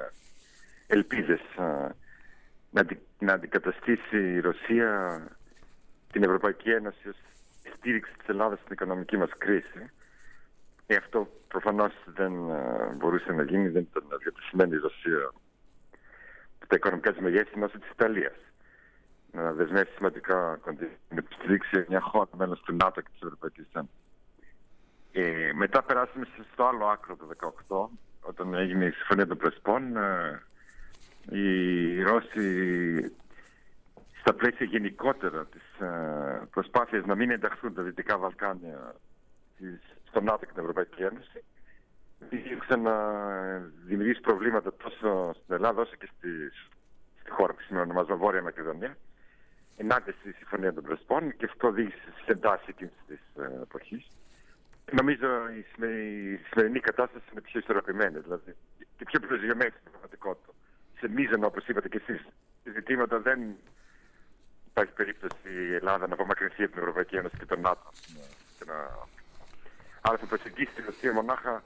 ελπίδες να, αντι, να αντικαταστήσει η Ρωσία την Ευρωπαϊκή Ένωση ως στήριξη της Ελλάδας στην οικονομική μας κρίση. Ε, αυτό προφανώς δεν uh, μπορούσε να γίνει, δεν ήταν διατεθειμένη η Ρωσία τα οικονομικά της μεγέθη μέσω της Ιταλίας να δεσμεύσει σημαντικά κονδύλια, να υποστηρίξει μια χώρα μέλος του ΝΑΤΟ και της Ευρωπαϊκής Ένωσης. Ε, μετά περάσαμε στο άλλο άκρο το δύο χιλιάδες δεκαοκτώ, όταν έγινε η Συμφωνία των Πρεσπών. Uh, Οι Ρώσοι, στα πλαίσια γενικότερα της uh, προσπάθειας να μην ενταχθούν τα Δυτικά Βαλκάνια στο ΝΑΤΟ και την Ευρωπαϊκή Ένωση, ήρθαν να δημιουργήσει προβλήματα τόσο στην Ελλάδα όσο και στη, στη χώρα που σήμερα ονομάζουμε Βόρεια Μακεδονία, ενάντια στη Συμφωνία των Πρεσπών, και αυτό οδήγησε σε εντάσεις εκείνης της uh, εποχής. Νομίζω η σημερινή κατάσταση είναι πιο ισορροπημένη, δηλαδή, και πιο προσγειωμένη στην πραγματικότητα. Σε μείζωνα, όπως είπατε και εσείς, ζητήματα δεν υπάρχει περίπτωση η Ελλάδα να απομακρυνθεί από την Ευρωπαϊκή Ένωση και τον ΝΑΤΟ. Να... Άρα θα προσεγγίσει τη Ρωσία μονάχα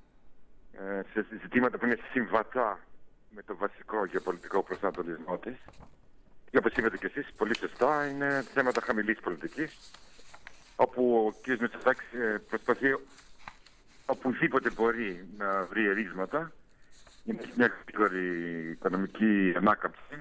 ε, σε ζητήματα που είναι συμβατά με το βασικό γεωπολιτικό προσανατολισμό της. Και όπως είπατε και εσείς, πολύ σωστά, είναι θέματα χαμηλής πολιτικής, όπου ο κ. Μητσοτάκης προσπαθεί οπουδήποτε μπορεί να βρει ερίσματα. Είναι μια γρήγορη οικονομική ανάκαμψη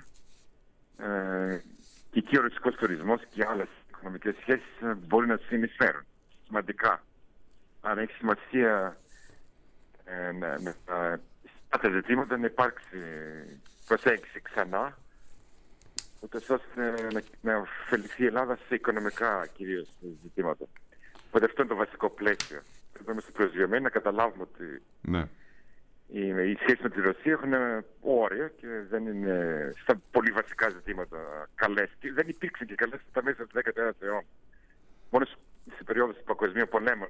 ε, και εκεί ο ρωσικός τουρισμός και άλλες οικονομικές σχέσεις μπορεί να συνεισφέρουν σημαντικά. Άρα έχει σημασία ε, με, με τα ζητήματα να υπάρξει προσέγγιση ξανά, ούτως ώστε να, να ωφεληθεί η Ελλάδα σε οικονομικά κυρίως ζητήματα. Οπότε αυτό είναι το βασικό πλαίσιο. Πρέπει να είμαστε προσγειωμένοι, να καταλάβουμε ότι ναι. Οι, οι σχέσεις με τη Ρωσία έχουν όρια και δεν είναι στα πολύ βασικά ζητήματα καλές. Και δεν υπήρξαν και καλές στα μέσα του δέκατου ένατου αιώνα. Μόνο σε περίοδο του Παγκοσμίου Πολέμου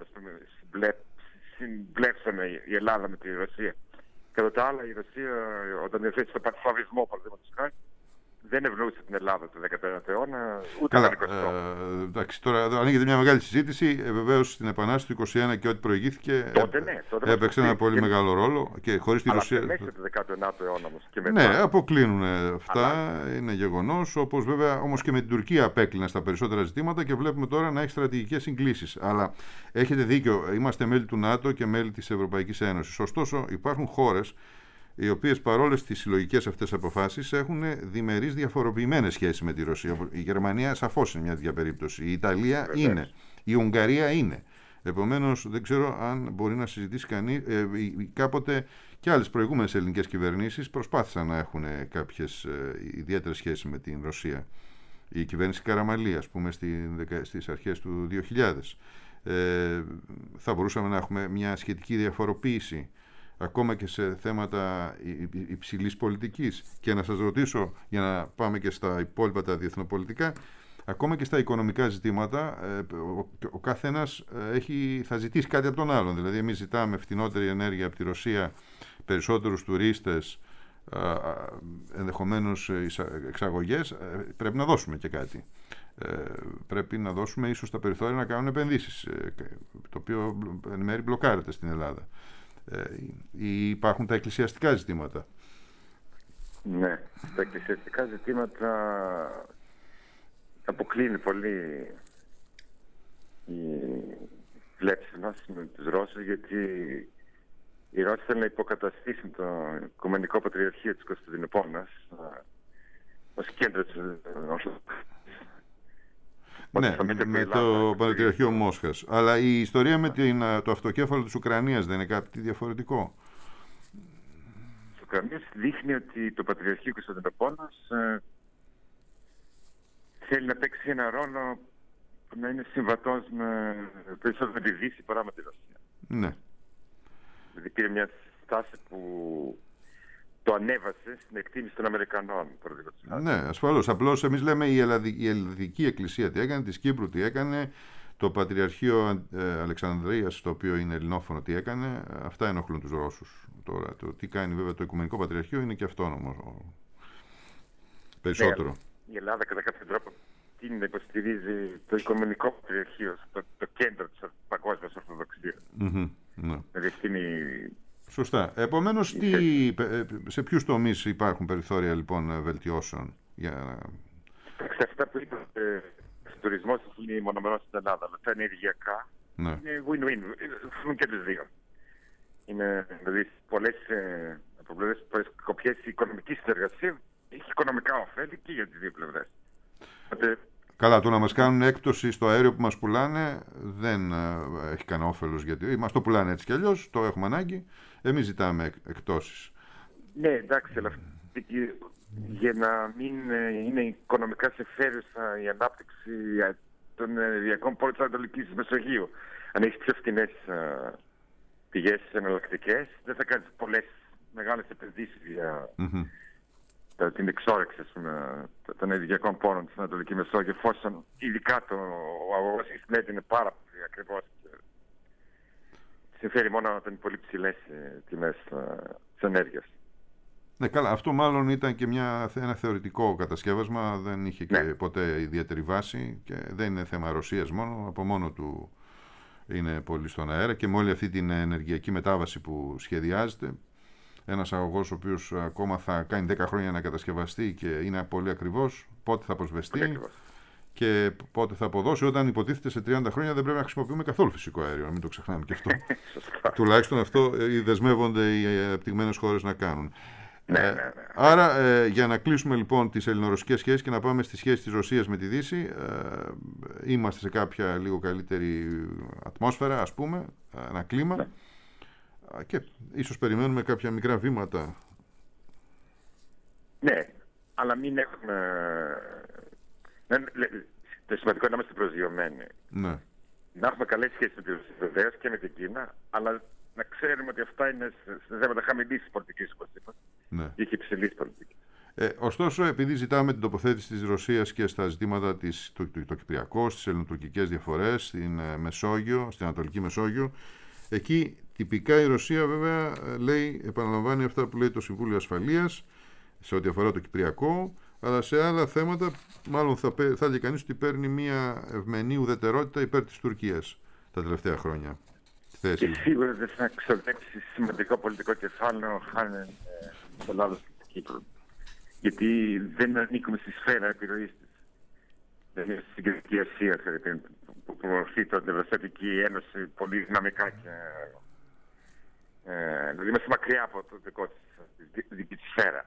συμπλέψανε η Ελλάδα με τη Ρωσία. Κατά τα άλλα, η Ρωσία, όταν διαθέτει τον πανσλαβισμό, παραδείγματος χάρη, δεν ευνοούσε την Ελλάδα του δέκατου ένατου αιώνα, ούτε τον εικοστό. Ε, εντάξει, τώρα ανοίγεται μια μεγάλη συζήτηση. Ε, Βεβαίως στην Επανάσταση του είκοσι ένα και ό,τι προηγήθηκε τότε, ναι, τότε έπαιξε ένα πολύ και... μεγάλο ρόλο. Και χωρίς τη Ρωσία. Αλλά μέσα του δέκατου ένατου αιώνα όμως και μετά. Ναι, αποκλίνουν αυτά. Αλλά... Είναι γεγονός. Όπως βέβαια όμως και με την Τουρκία απέκλειναν στα περισσότερα ζητήματα και βλέπουμε τώρα να έχει στρατηγικές συγκλήσεις. Αλλά έχετε δίκιο. Είμαστε μέλη του ΝΑΤΟ και μέλη της Ευρωπαϊκής Ένωσης. Ωστόσο, υπάρχουν χώρες οι οποίες παρόλες τις συλλογικές αυτές αποφάσεις έχουν διμερείς διαφοροποιημένες σχέσεις με τη Ρωσία. Η Γερμανία σαφώς είναι μια τέτοια περίπτωση. Η Ιταλία Βεβαίως. είναι. Η Ουγγαρία είναι. Επομένως, δεν ξέρω αν μπορεί να συζητήσει κανείς. Ε, κάποτε και άλλες προηγούμενες ελληνικές κυβερνήσεις προσπάθησαν να έχουν κάποιες ε, ιδιαίτερες σχέσεις με την Ρωσία. Η κυβέρνηση Καραμαλή, ας πούμε, στις αρχές του δύο χιλιάδες. Ε, θα μπορούσαμε να έχουμε μια σχετική διαφοροποίηση ακόμα και σε θέματα υψηλής πολιτικής. Και να σας ρωτήσω, για να πάμε και στα υπόλοιπα τα διεθνοπολιτικά, ακόμα και στα οικονομικά ζητήματα, ο, ο καθένας έχει, θα ζητήσει κάτι από τον άλλον. Δηλαδή, εμείς ζητάμε φτηνότερη ενέργεια από τη Ρωσία, περισσότερους τουρίστες, ενδεχομένως εξαγωγές, πρέπει να δώσουμε και κάτι. Πρέπει να δώσουμε ίσως τα περιθώρια να κάνουν επενδύσεις, το οποίο εν μέρει μπλοκάρεται στην Ελλάδα. Ή υπάρχουν τα εκκλησιαστικά ζητήματα. Ναι, τα εκκλησιαστικά ζητήματα αποκλίνει πολύ η βλέψη μας με τους Ρώσους, γιατί οι Ρώσοι θέλουν να υποκαταστήσουν το Οικουμενικό Πατριαρχείο της Κωνσταντινούπολης ως κέντρο της Ορθοδοξίας. Ναι, με το Πατριαρχείο Μόσχας. Αλλά η ιστορία με την, το αυτοκέφαλο της Ουκρανίας δεν είναι κάτι διαφορετικό? Της Ουκρανίας δείχνει ότι το Πατριαρχείο Κωνσταντινούπολης ε, θέλει να παίξει ένα ρόλο που να είναι συμβατός με, περισσότερο με τη Δύση παρά με τη Ρωσία. Ναι. Δηλαδή πήρε μια στάση που το ανέβασε στην εκτίμηση των Αμερικανών. Ναι, ασφαλώς. Απλώς εμείς λέμε η, Ελλαδι... η Ελληνική Εκκλησία τι έκανε, της Κύπρου τι έκανε, το Πατριαρχείο ε, Αλεξανδρίας, το οποίο είναι ελληνόφωνο, τι έκανε. Αυτά ενοχλούν τους Ρώσους. Τώρα, το τι κάνει βέβαια το Οικουμενικό Πατριαρχείο είναι και αυτόνομο. Περισσότερο. Ναι, η Ελλάδα κατά κάποιο τρόπο την υποστηρίζει το Οικουμενικό Πατριαρχείο, το, το κέντρο της παγκόσμιας Ορθοδοξίας. Mm-hmm, ναι. Δηλαδή Σωστά. Επομένως, τι, σε ποιους τομείς υπάρχουν περιθώρια λοιπόν βελτιώσεων? Για... Σε αυτά που είπατε, ο τουρισμός είναι μονομερός στην Ελλάδα, αλλά τα ενεργειακά ναι. είναι win-win, έχουν και τους δύο. Είναι δηλαδή πολλές, ε, πολλές κοπιές οικονομικής συνεργασίας, έχει οικονομικά ωφέλη και για τις δύο πλευρές. Καλά, το να μας κάνουν έκπτωση στο αέριο που μας πουλάνε δεν ε, έχει κανένα όφελος, γιατί μας το πουλάνε έτσι κι αλλιώς, το έχουμε ανάγκη, εμείς ζητάμε εκ, εκτόσεις. Ναι, εντάξει, αλλά για να μην είναι οικονομικά συμφέρουσα η ανάπτυξη των ενεργειακών πόρων της Ανατολικής Μεσογείου, αν έχει πιο φτηνές πηγές εναλλακτικές, δεν θα κάνεις πολλές μεγάλες επενδύσεις για... Mm-hmm. την εξόρεξη των ενεργειακών πόρων της Ανατολικής Μεσόγειου, εφόσον ειδικά το, ο αγωγός Ισμέτ είναι πάρα πολύ ακριβώς και συμφέρει μόνο όταν είναι πολύ ψηλές τιμές της ενέργειας. Ναι, καλά, αυτό μάλλον ήταν και μια, ένα θεωρητικό κατασκεύασμα, δεν είχε και ναι. ποτέ ιδιαίτερη βάση και δεν είναι θέμα Ρωσίας μόνο, από μόνο του είναι πολύ στον αέρα και με όλη αυτή την ενεργειακή μετάβαση που σχεδιάζεται. Ένας αγωγός ο οποίος ακόμα θα κάνει δέκα χρόνια να κατασκευαστεί και είναι πολύ ακριβώς, πότε θα αποσβεστεί και πότε θα αποδώσει, όταν υποτίθεται σε τριάντα χρόνια δεν πρέπει να χρησιμοποιούμε καθόλου φυσικό αέριο, να μην το ξεχνάμε και αυτό. Τουλάχιστον αυτό δεσμεύονται οι αναπτυγμένες χώρες να κάνουν. Ναι, ναι, ναι. Άρα, ε, για να κλείσουμε λοιπόν τις ελληνορωσικές σχέσεις και να πάμε στις σχέσεις της Ρωσίας με τη Δύση, ε, είμαστε σε κάποια λίγο καλύτερη ατμόσφαιρα, ας πούμε, ένα κλίμα. Ναι. Και ίσως περιμένουμε κάποια μικρά βήματα. Ναι, αλλά μην έχουμε... Το σημαντικό είναι να είμαστε προσγειωμένοι. Ναι. Να έχουμε καλές σχέσεις με τη Ρωσία βεβαίως και με την Κίνα, αλλά να ξέρουμε ότι αυτά είναι σε θέματα χαμηλής πολιτικής, όπως είπα, ναι. ή και υψηλής πολιτικής. Ε, ωστόσο, επειδή ζητάμε την τοποθέτηση της Ρωσίας και στα ζητήματα της, το, το, το Κυπριακό, στις ελληνοτουρκικές διαφορές, στην Μεσόγειο, στην Ανατολική Μεσόγειο, εκεί τυπικά η Ρωσία βέβαια λέει, επαναλαμβάνει αυτά που λέει το Συμβούλιο Ασφαλείας σε ό,τι αφορά το Κυπριακό, αλλά σε άλλα θέματα μάλλον θα, θα έλεγε κανείς ότι παίρνει μια ευμενή ουδετερότητα υπέρ της Τουρκίας τα τελευταία χρόνια. Και σίγουρα δεν θα ξοδέψει σημαντικό πολιτικό κεφάλαιο χάνει στο λαό της Κύπρου. Γιατί δεν ανήκουμε στη σφαίρα επιρροής της. Δεν είναι στην Κεντρική Ασία που προωθεί την Ευρωπαϊκή Ένωση πολύ δυναμικά και ε, δηλαδή είμαστε μακριά από το δικό της, τη δική της σφαίρα.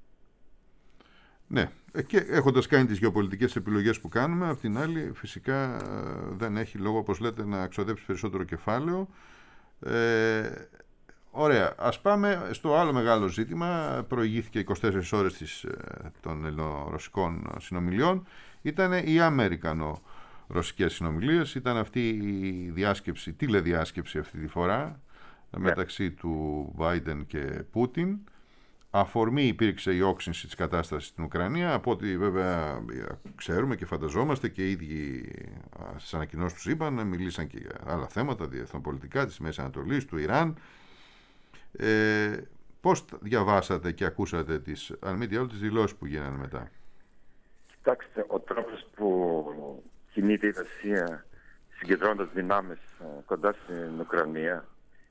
Ναι, και έχοντας κάνει τις γεωπολιτικές επιλογές που κάνουμε, απ' την άλλη φυσικά δεν έχει λόγο, όπως λέτε, να ξοδέψει περισσότερο κεφάλαιο. Ε, ωραία, ας πάμε στο άλλο μεγάλο ζήτημα. Προηγήθηκε είκοσι τέσσερις ώρες της, των ελληνο-ρωσικών συνομιλιών. Ήταν οι αμερικανο-ρωσικές συνομιλίες. Ήταν αυτή η διάσκεψη, τηλεδιάσκεψη αυτή τη φορά, yeah. μεταξύ του Βάιντεν και Πούτιν. αφορμή υπήρξε η όξυνση της κατάστασης στην Ουκρανία, από ό,τι βέβαια ξέρουμε και φανταζόμαστε και οι ίδιοι στις ανακοινώσεις τους είπαν, μιλήσαν και για άλλα θέματα διεθνοπολιτικά της Μέσης Ανατολής, του Ιράν. Ε, πώς διαβάσατε και ακούσατε τις, αν μη τι άλλο, τις δηλώσεις που γίνανε μετά? Κοιτάξτε, ο τρόπος που κινείται η Ρωσία συγκεντρώνοντας δυνάμεις κοντά στην Ουκρανία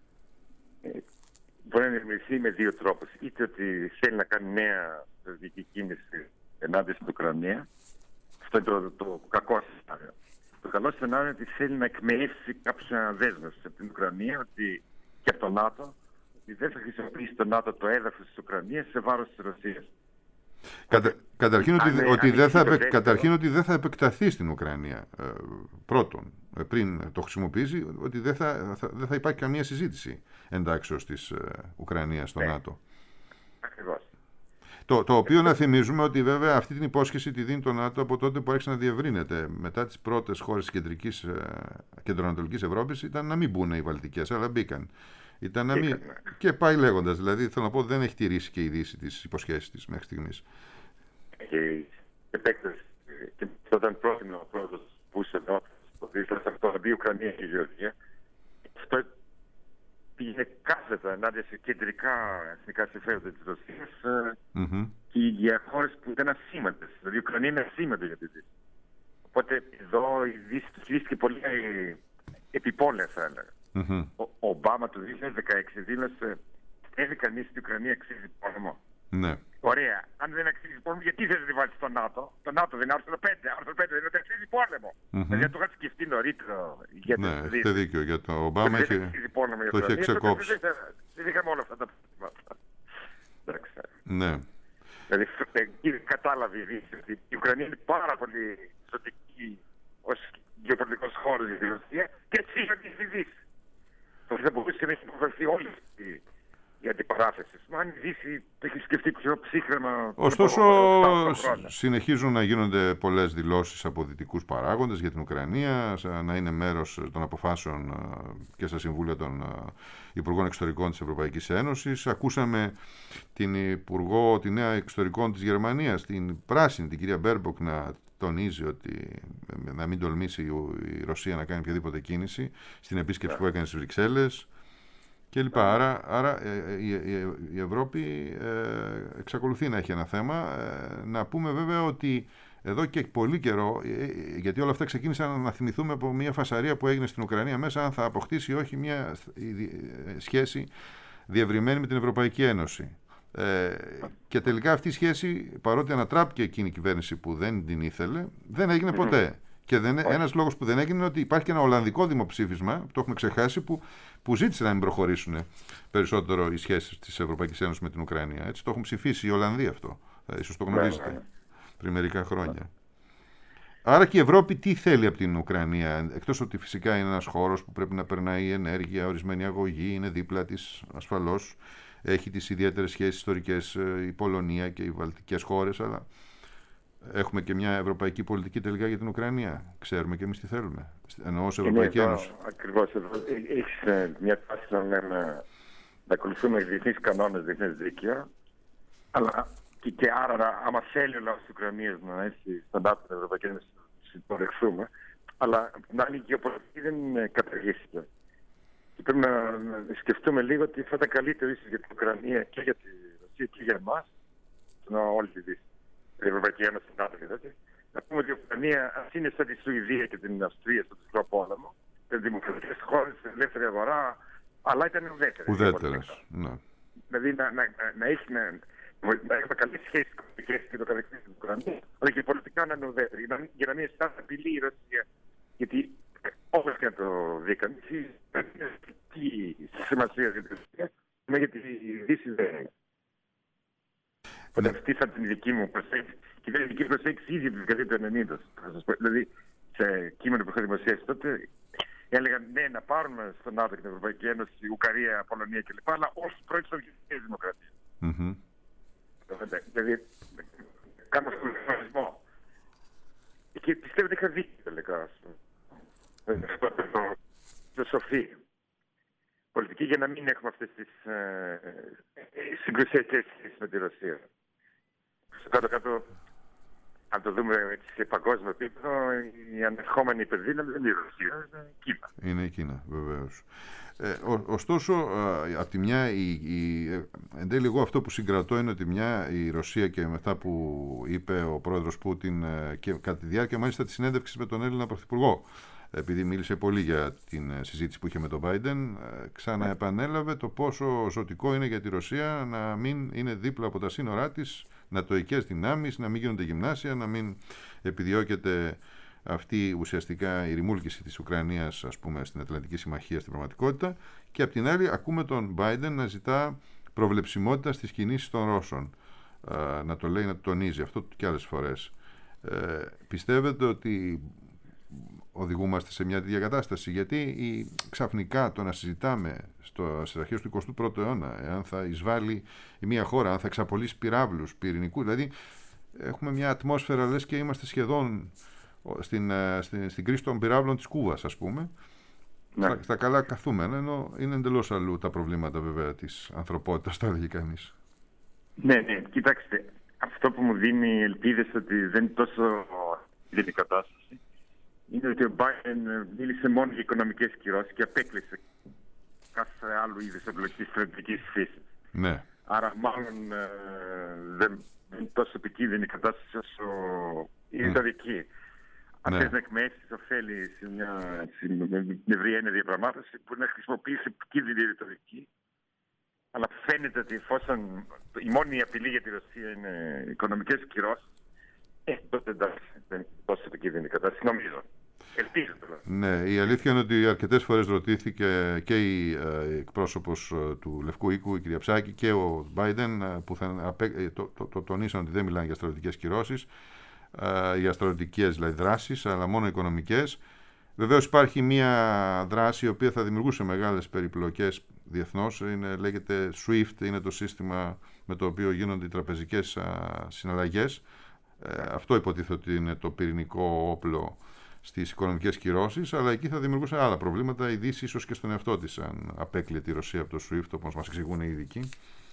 μπορεί να ερμηνευτεί με δύο τρόπους. Είτε ότι θέλει να κάνει νέα στρατηγική κίνηση ενάντια στην Ουκρανία. Αυτό είναι το, το κακό σενάριο. Το καλό σενάριο είναι ότι θέλει να εκμεήσει κάποια δέσμευση από την Ουκρανία ότι, και από το ΝΑΤΟ, ότι δεν θα χρησιμοποιήσει το ΝΑΤΟ το έδαφος της Ουκρανίας σε βάρος της Ρωσίας. Κατα, καταρχήν, ότι, αν, ότι αν δεν θα, δεύτερο, καταρχήν ότι δεν θα επεκταθεί στην Ουκρανία. Ε, πρώτον, ε, πριν το χρησιμοποιήσει, ότι δεν θα, θα, δεν θα υπάρχει καμία συζήτηση εντάξεως της ε, Ουκρανίας στο ναι. ΝΑΤΟ. Ακριβώς. Το, το οποίο να θυμίζουμε ότι βέβαια αυτή την υπόσχεση τη δίνει το ΝΑΤΟ από τότε που άρχισε να διευρύνεται. Μετά τις πρώτες χώρες της κεντρικής, ε, κεντροανατολικής Ευρώπης ήταν να μην μπουν οι Βαλτικές, αλλά μπήκαν. Ήταν να μην... Και πάει λέγοντας. Δηλαδή, θέλω να πω, δεν έχει τηρήσει και η Δύση τις υποσχέσεις της μέχρι στιγμής. Και η επέκταση. Και όταν πρότεινε ο πρόεδρος που είσαι εδώ, το δύο χιλιάδες οκτώ, η Ουκρανία και η Γεωργία, αυτό πήγαινε κάθετα ενάντια σε κεντρικά εθνικά συμφέροντα της Ρωσίας mm-hmm. και για χώρες που ήταν ασήμαντες. Δηλαδή, η Ουκρανία είναι ασήμαντη για τη Δύση. Οπότε εδώ η Δύση του χειρίστηκε πολύ επιπόλαια, θα έλεγα. Mm-hmm. Ο Ομπάμα το δύο χιλιάδες δεκαέξι δήλωσε: «Έδει κανείς στην Ουκρανία αξίζει πόλεμο». Ναι. Ωραία. Αν δεν αξίζει πόλεμο, γιατί δεν τη βάλει στο ΝΑΤΟ? Το ΝΑΤΟ δεν είναι άρθρο πέντε. Άρθρο πέντε δεν είναι ότι αξίζει πόλεμο. Mm-hmm. Δηλαδή, το είχα σκεφτεί νωρίτερα. Ναι, έχετε δίκιο. Για το Ομπάμα έχει... το είχε ξεκόψει. Δεν είχαμε όλα αυτά τα πράγματα. Ναι. Δηλαδή, κατάλαβε η Δύση ότι η Ουκρανία είναι πάρα πολύ ζωτική ως γεωπολιτικός χώρος για τη Ρωσία και έτσι είναι η Δύση. Το θα μπορούσε να έχει υποβερθεί όλη η αντιπαράθεση. Μα αν η Δύση το έχει σκεφτεί πιο ψύχρεμα. Ωστόσο, συνεχίζουν να γίνονται πολλές δηλώσεις από δυτικούς παράγοντες για την Ουκρανία, να είναι μέρος των αποφάσεων και στα Συμβούλια των Υπουργών Εξωτερικών της Ευρωπαϊκής Ένωσης. Ακούσαμε την Υπουργό, τη νέα Εξωτερικών της Γερμανίας, την Πράσινη, την κυρία Μπέρμποκ, να τονίζει ότι να μην τολμήσει η Ρωσία να κάνει οποιαδήποτε κίνηση στην επίσκεψη yeah. που έκανε στις Βρυξέλλες και λοιπά. Yeah. Άρα, άρα ε, η, η, η Ευρώπη ε, εξακολουθεί να έχει ένα θέμα. Ε, να πούμε βέβαια ότι εδώ και πολύ καιρό, ε, γιατί όλα αυτά ξεκίνησαν να θυμηθούμε από μια φασαρία που έγινε στην Ουκρανία μέσα, αν θα αποκτήσει ή όχι μια σχέση διευρυμένη με την Ευρωπαϊκή Ένωση. Ε, και τελικά αυτή η σχέση, παρότι ανατράπηκε εκείνη η κυβέρνηση που δεν την ήθελε, δεν έγινε ποτέ. Mm-hmm. Και δεν, ένας λόγος που δεν έγινε είναι ότι υπάρχει και ένα Ολλανδικό δημοψήφισμα, το έχουμε ξεχάσει, που, που ζήτησε να μην προχωρήσουν περισσότερο οι σχέσεις της Ευρωπαϊκής Ένωσης με την Ουκρανία. Έτσι το έχουν ψηφίσει οι Ολλανδοί αυτό. Ε, ίσως το γνωρίζετε πριν μερικά χρόνια. Άρα και η Ευρώπη τι θέλει από την Ουκρανία, εκτός ότι φυσικά είναι ένας χώρος που πρέπει να περνάει ενέργεια, ορισμένη αγωγή, είναι δίπλα της ασφαλώς. Έχει τις ιδιαίτερες σχέσεις ιστορικές η Πολωνία και οι βαλτικές χώρες, αλλά έχουμε και μια ευρωπαϊκή πολιτική τελικά για την Ουκρανία. Ξέρουμε και εμείς τι θέλουμε. Εννοώ σε Ευρωπαϊκή Ένωση. Ακριβώς. Έχεις μια τάση να λέμε να ακολουθούμε διεθνείς κανόνες, διεθνές δίκαια, αλλά και, και άρα, άμα θέλει ο λαός της Ουκρανίας να έρθει στον ΝΑΤΟ την Ευρωπαϊκή Ένωση, να το δεχθούμε. Αλλά την άλλη, η γεωπολιτική δεν καταργήθηκε. Και πρέπει να σκεφτούμε λίγο ότι θα ήταν καλύτερο ίσως για την Ουκρανία και για τη Ρωσία και για εμάς, να όλη τη Δύση, την Ευρωπαϊκή Ένωση, την ΝΑΤΟ και τέτοια. Να πούμε ότι η Ουκρανία, ας είναι σαν τη Σουηδία και την Αυστρία στο ψυχρό πόλεμο, ήταν δημοκρατικές χώρες, ελεύθερη αγορά, αλλά ήταν ουδέτερες. Ουδέτερες, ναι. Δηλαδή να, να, να έχει να, να έχουμε καλές σχέσεις οικονομικές και το καθεξής στην Ουκρανία, αλλά και πολιτικά να είναι ουδέτερη, για να μην αισθάνεται απειλή η Ρωσία. Γιατί όπως και να το δίκανε, τι σημασία για τη Ρωσία, αλλά για τη Δύση δεν είναι. Όταν στήσαν την δική μου προσέγγιση, και η δική προσέγγιση ήδη από τη δεκαετία του ενενήντα. Δηλαδή, σε κείμενο που είχα δημοσιεύσει τότε, έλεγαν ναι, να πάρουμε στον ΝΑΤΟ και την Ευρωπαϊκή Ένωση, Ουγγαρία, Πολωνία κλπ. Αλλά ως πρώην Σοβιετική Δημοκρατία. Mm-hmm. Δηλαδή, κάνουμε στον εξορισμό. Και πιστεύω ότι είχα δίκιο τελικά. Το σοφή. πολιτική για να μην έχουμε αυτές τις ε, συγκρουσιακές σχέσεις με τη Ρωσία. Στο κάτω-κάτω, αν το δούμε σε παγκόσμιο επίπεδο, η ανερχόμενη υπερδύναμη δεν είναι η Ρωσία, είναι η Κίνα. Είναι η Κίνα, βεβαίως. Ε, ο, ωστόσο, ε, από τη μια, η, η, εν τέλει εγώ αυτό που συγκρατώ είναι ότι μια η Ρωσία, και μετά που είπε ο πρόεδρος Πούτιν ε, και κατά τη διάρκεια μάλιστα της συνέντευξης με τον Έλληνα Πρωθυπουργό, επειδή μίλησε πολύ για την συζήτηση που είχε με τον Biden, ξαναεπανέλαβε το πόσο ζωτικό είναι για τη Ρωσία να μην είναι δίπλα από τα σύνορά της νατοικές δυνάμεις, να μην γίνονται γυμνάσια, να μην επιδιώκεται αυτή ουσιαστικά η ρημούλκηση της Ουκρανίας, ας πούμε, στην Ατλαντική Συμμαχία στην πραγματικότητα. Και απ' την άλλη ακούμε τον Biden να ζητά προβλεψιμότητα στις κινήσεις των Ρώσων, να το λέει, να το τονίζει αυτό και άλλες φορές. Ε, πιστεύετε ότι οδηγούμαστε σε μια τέτοια κατάσταση? Γιατί η, ξαφνικά το να συζητάμε στο, στις αρχές του εικοστού πρώτου αιώνα εάν θα εισβάλλει η μία χώρα, αν θα εξαπολύσει πυράβλους πυρηνικού, δηλαδή έχουμε μια ατμόσφαιρα λες και είμαστε σχεδόν στην, στην, στην κρίση των πυράβλων της Κούβας, ας πούμε, ναι. στα, στα καλά καθούμενα, ενώ είναι εντελώς αλλού τα προβλήματα βέβαια της ανθρωπότητας, θα έλεγε κανείς. Ναι, ναι, κοιτάξτε, αυτό που μου δίνει ελπίδες ότι δεν είναι τόσο η κατάσταση είναι ότι ο Biden μίλησε μόνο για οικονομικές κυρώσεις και απέκλεισε κάθε άλλου είδους εμπλοκής στρατηγικής φύσης. Ναι. Άρα μάλλον ε, δεν είναι τόσο επικίνδυνη η κατάσταση όσο η ρητορική. Αν Ναι. θες να εκμεταλλευτείς ωφέλη σε μια ευρία έννοια διαπραγμάτευση, μπορεί να χρησιμοποιήσει επικίνδυνη ρητορική. Αλλά φαίνεται ότι εφόσον η μόνη απειλή για τη Ρωσία είναι οικονομικές κυρώσεις, ε, τότε εντάξει, δεν είναι τόσο επικίνδυνη κατάσταση, νομίζω. Ελπίζω τώρα. Ναι, η αλήθεια είναι ότι αρκετές φορές ρωτήθηκε και η ε, εκπρόσωπος ε, του Λευκού Οίκου, η κυρία Ψάκη, και ο Biden, ε, που θα, απέ, ε, το, το, το τονίσαν ότι δεν μιλάνε για στρατιωτικές κυρώσεις, ε, για στρατιωτικές δηλαδή δράσεις, αλλά μόνο οικονομικές. Βεβαίως υπάρχει μια δράση η οποία θα δημιουργούσε μεγάλες περιπλοκές διεθνώς. Είναι, λέγεται σουίφτ, είναι το σύστημα με το οποίο γίνονται οι τραπεζικές α, συναλλαγές. Ε, αυτό υποτίθεται ότι είναι το πυρηνικό όπλο στις οικονομικές κυρώσεις, αλλά εκεί θα δημιουργούσε άλλα προβλήματα, η Δύση ίσως και στον εαυτό της, αν απέκλειε τη Ρωσία από το σουίφτ, όπως μας εξηγούν οι ειδικοί.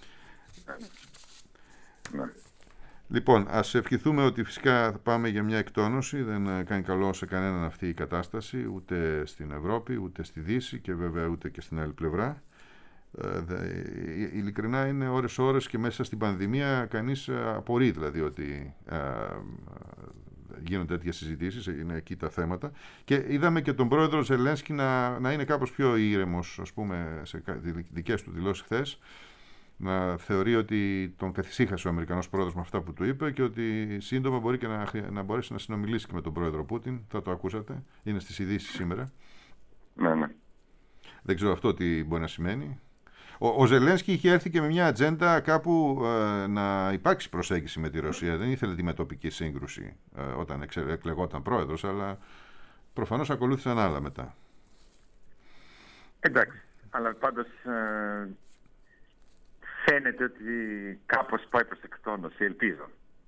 Ναι. Λοιπόν, ας ευχηθούμε ότι φυσικά θα πάμε για μια εκτόνωση, δεν κάνει καλό σε κανέναν αυτή η κατάσταση, ούτε στην Ευρώπη, ούτε στη Δύση και βέβαια ούτε και στην άλλη πλευρά. Ε, ειλικρινά είναι ώρες-ώρες και μέσα στην πανδημία κανείς απορεί δηλαδή ότι ε, γίνονται τέτοιες συζητήσεις, είναι εκεί τα θέματα. Και είδαμε και τον πρόεδρο Ζελένσκι να, να είναι κάπως πιο ήρεμος, ας πούμε, σε δικές του δηλώσεις χθες, να θεωρεί ότι τον καθησύχασε ο Αμερικανός πρόεδρος με αυτά που του είπε και ότι σύντομα μπορεί και να, να μπορέσει να συνομιλήσει και με τον πρόεδρο Πούτιν. Θα το ακούσατε, είναι στις ειδήσεις σήμερα. Ναι, ναι. Δεν ξέρω αυτό τι μπορεί να σημαίνει. Ο, ο Ζελένσκι είχε έρθει και με μια ατζέντα κάπου ε, να υπάρξει προσέγγιση με τη Ρωσία. Δεν ήθελε τη μετοπική σύγκρουση ε, όταν εξε, εκλεγόταν πρόεδρος, αλλά προφανώς ακολούθησαν άλλα μετά. Εντάξει, αλλά πάντως ε, φαίνεται ότι κάπως πάει προς εκτόνωση, ελπίζω.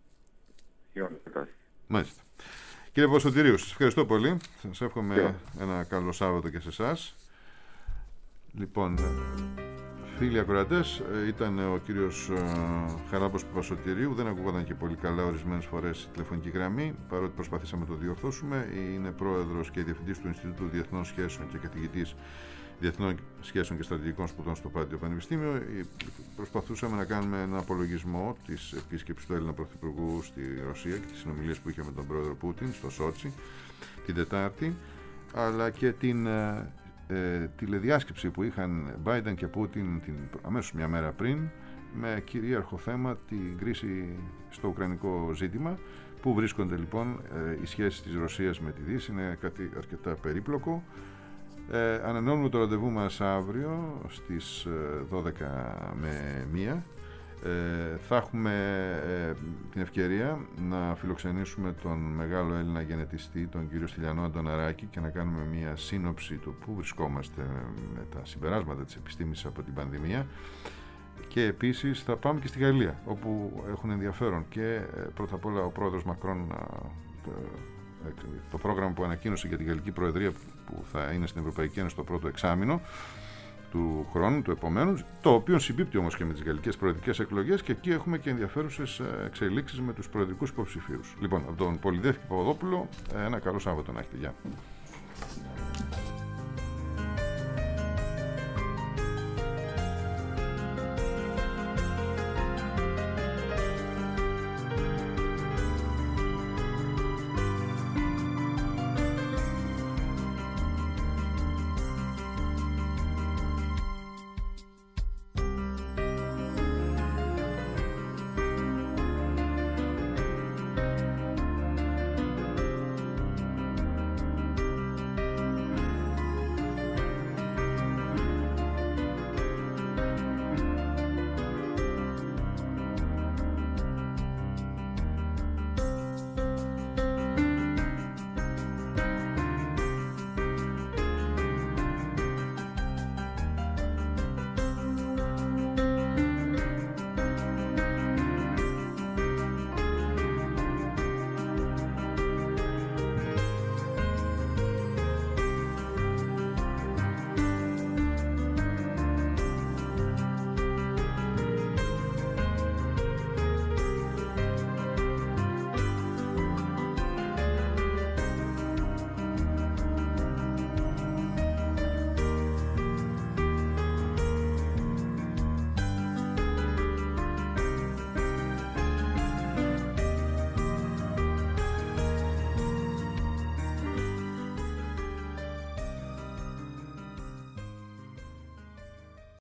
Μάλιστα. Κύριε Παπασωτηρίου, σας ευχαριστώ πολύ. Σας εύχομαι yeah. ένα καλό Σάββατο και σε εσάς. Λοιπόν, φίλοι ακροατές, ήταν ο κύριος Χαράλαμπος Παπασωτηρίου. Δεν ακούγονταν και πολύ καλά ορισμένες φορές η τηλεφωνική γραμμή, παρότι προσπαθήσαμε να το διορθώσουμε. Είναι πρόεδρος και διευθυντής του Ινστιτούτου Διεθνών Σχέσεων και καθηγητής Διεθνών Σχέσεων και Στρατηγικών Σπουδών στο Πάντιο Πανεπιστήμιο. Προσπαθούσαμε να κάνουμε ένα απολογισμό της επίσκεψης του Έλληνα Πρωθυπουργού στη Ρωσία και τις συνομιλίες που είχε με τον πρόεδρο Πούτιν στο Σότσι την Τετάρτη, αλλά και την ε, τηλεδιάσκεψη που είχαν Biden και Πούτιν την, αμέσως μια μέρα πριν, με κυρίαρχο θέμα την κρίση στο ουκρανικό ζήτημα. Πού βρίσκονται λοιπόν ε, οι σχέσεις της Ρωσίας με τη Δύση? Είναι κάτι αρκετά περίπλοκο. Ε, ανανεώνουμε το ραντεβού μας αύριο στις δώδεκα με μία. Ε, θα έχουμε ε, την ευκαιρία να φιλοξενήσουμε τον μεγάλο Έλληνα γενετιστή, τον κύριο Στυλιανό Αντωναράκη, και να κάνουμε μια σύνοψη του πού βρισκόμαστε με τα συμπεράσματα της επιστήμης από την πανδημία. Και επίσης θα πάμε και στη Γαλλία, όπου έχουν ενδιαφέρον και ε, πρώτα απ' όλα ο πρόεδρος Μακρόν, το, το πρόγραμμα που ανακοίνωσε για την Γαλλική Προεδρία που θα είναι στην Ευρωπαϊκή Ένωση το πρώτο εξάμηνο του του χρόνου, του επομένου, το οποίο συμπίπτει όμως και με τις γαλλικές προεδρικές εκλογές, και εκεί έχουμε και ενδιαφέρουσες εξελίξεις με τους προεδρικούς υποψηφίους. Λοιπόν, από τον Πολυδεύκη Παπαδόπουλο, ένα καλό Σάββατο να έχετε. Γεια.